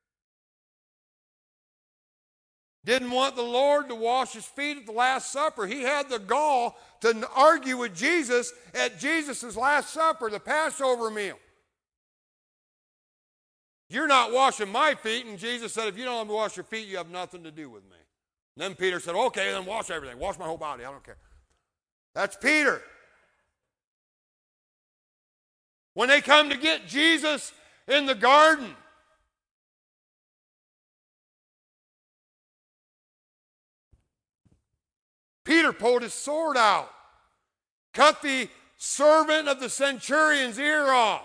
didn't want the Lord to wash his feet at the Last Supper. He had the gall to argue with Jesus at Jesus' Last Supper, the Passover meal. You're not washing my feet. And Jesus said, if you don't let me wash your feet, you have nothing to do with me. And then Peter said, okay, then wash everything. Wash my whole body. I don't care. That's Peter. When they come to get Jesus in the garden, Peter pulled his sword out, cut the servant of the centurion's ear off.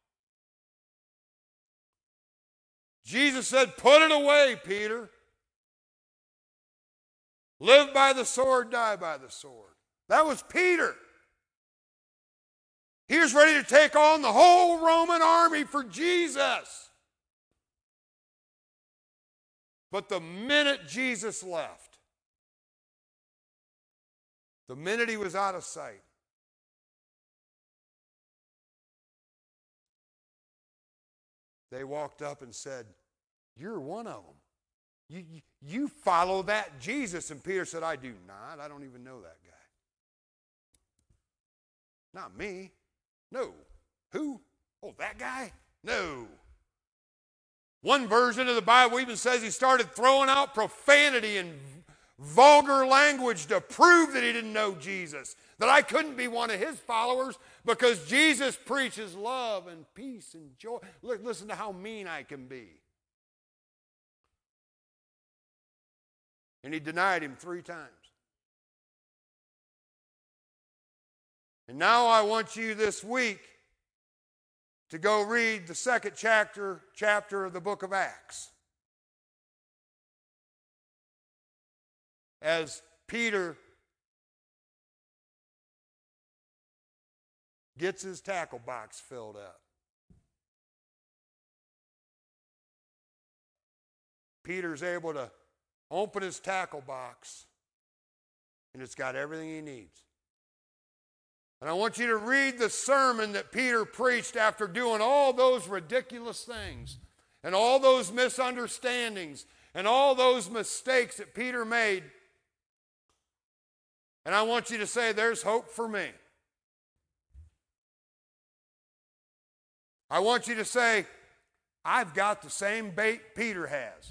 Jesus said, put it away, Peter. Live by the sword, die by the sword. That was Peter. He was ready to take on the whole Roman army for Jesus. But the minute Jesus left, the minute he was out of sight, they walked up and said, you're one of them. You follow that Jesus. And Peter said, I do not. I don't even know that guy. Not me. No. Who? Oh, that guy? No. One version of the Bible even says he started throwing out profanity and vulgar language to prove that he didn't know Jesus, that I couldn't be one of his followers because Jesus preaches love and peace and joy. Look, listen to how mean I can be. And he denied him 3 times. And now I want you this week to go read the 2nd chapter of the book of Acts. As Peter gets his tackle box filled up. Peter's able to open his tackle box, and it's got everything he needs. And I want you to read the sermon that Peter preached after doing all those ridiculous things and all those misunderstandings and all those mistakes that Peter made. And I want you to say, there's hope for me. I want you to say, I've got the same bait Peter has.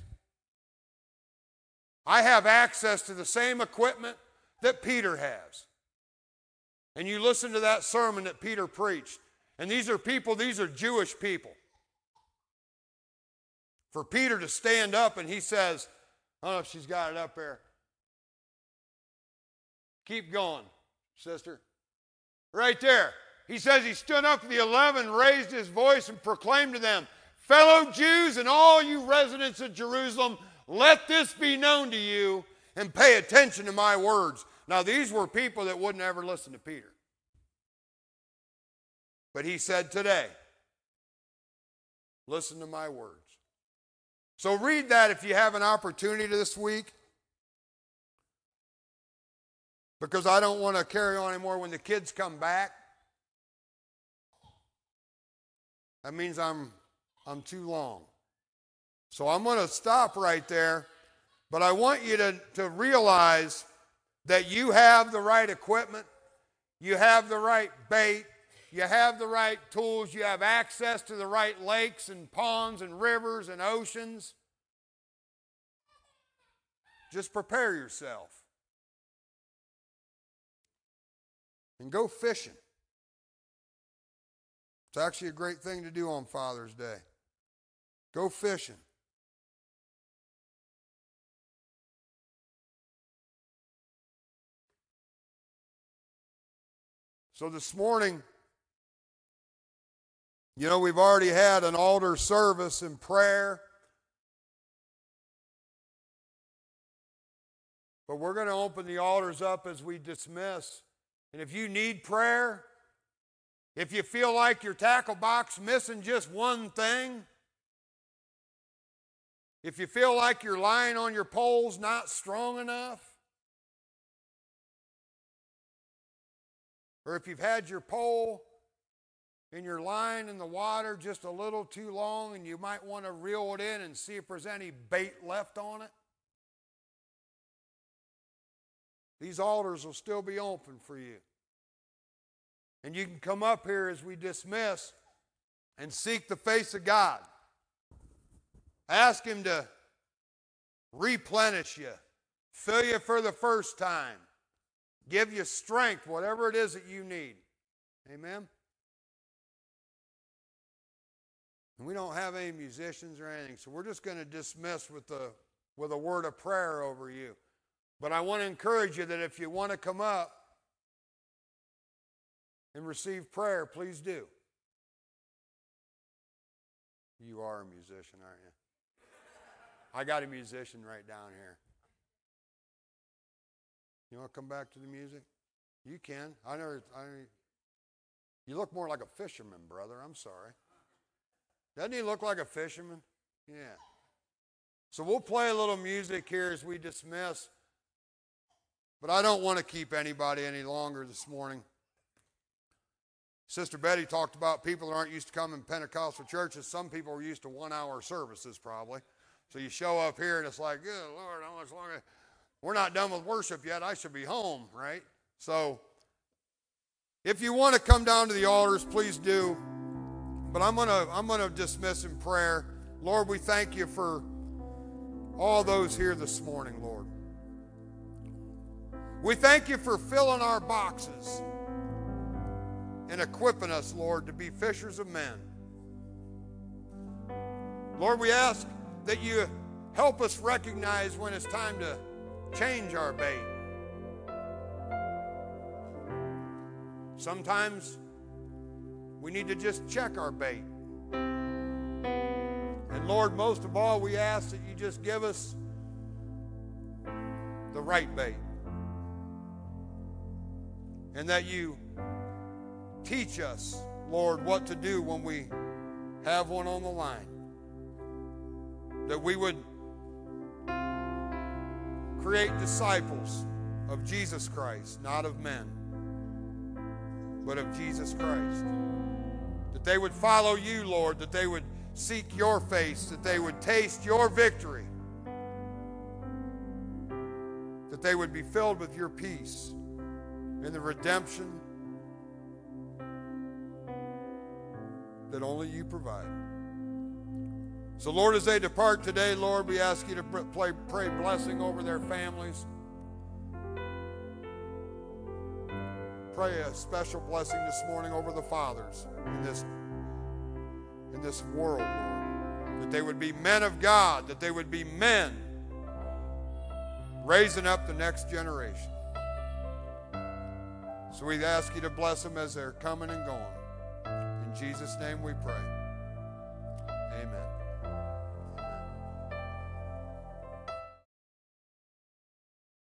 I have access to the same equipment that Peter has. And you listen to that sermon that Peter preached. And these are Jewish people. For Peter to stand up and he says, I don't know if she's got it up there. Keep going, sister. Right there. He says he stood up to the 11, raised his voice and proclaimed to them, fellow Jews and all you residents of Jerusalem, let this be known to you and pay attention to my words. Now, these were people that wouldn't ever listen to Peter. But he said today, listen to my words. So read that if you have an opportunity this week. Because I don't want to carry on anymore when the kids come back. That means I'm too long. So I'm going to stop right there. But I want you to realize that you have the right equipment, you have the right bait, you have the right tools, you have access to the right lakes and ponds and rivers and oceans. Just prepare yourself. And go fishing. It's actually a great thing to do on Father's Day. Go fishing. So this morning, we've already had an altar service and prayer. But we're going to open the altars up as we dismiss. And if you need prayer, if you feel like your tackle box missing just one thing, if you feel like your line on your pole's not strong enough, or if you've had your pole and your line in the water just a little too long and you might want to reel it in and see if there's any bait left on it, these altars will still be open for you. And you can come up here as we dismiss and seek the face of God. Ask Him to replenish you, fill you for the first time, give you strength, whatever it is that you need. Amen? And we don't have any musicians or anything, so we're just going to dismiss with a word of prayer over you. But I want to encourage you that if you want to come up and receive prayer, please do. You are a musician, aren't you? I got a musician right down here. You want to come back to the music? You can. You look more like a fisherman, brother. I'm sorry. Doesn't he look like a fisherman? Yeah. So we'll play a little music here as we dismiss. But I don't want to keep anybody any longer this morning. Sister Betty talked about people that aren't used to coming to Pentecostal churches. Some people are used to 1-hour services probably. So you show up here and it's like, good Lord, how much longer? We're not done with worship yet. I should be home, right? So if you want to come down to the altars, please do. But I'm gonna dismiss in prayer. Lord, we thank you for all those here this morning, Lord. We thank you for filling our boxes and equipping us, Lord, to be fishers of men. Lord, we ask that you help us recognize when it's time to change our bait. Sometimes we need to just check our bait. And Lord, most of all, we ask that you just give us the right bait. And that you teach us, Lord, what to do when we have one on the line. That we would create disciples of Jesus Christ, not of men, but of Jesus Christ. That they would follow you, Lord, that they would seek your face, that they would taste your victory, that they would be filled with your peace and the redemption that only you provide. So, Lord, as they depart today, Lord, we ask you to pray blessing over their families. Pray a special blessing this morning over the fathers in this world, Lord. That they would be men of God, that they would be men raising up the next generation. So we ask you to bless them as they're coming and going. In Jesus' name we pray. Amen.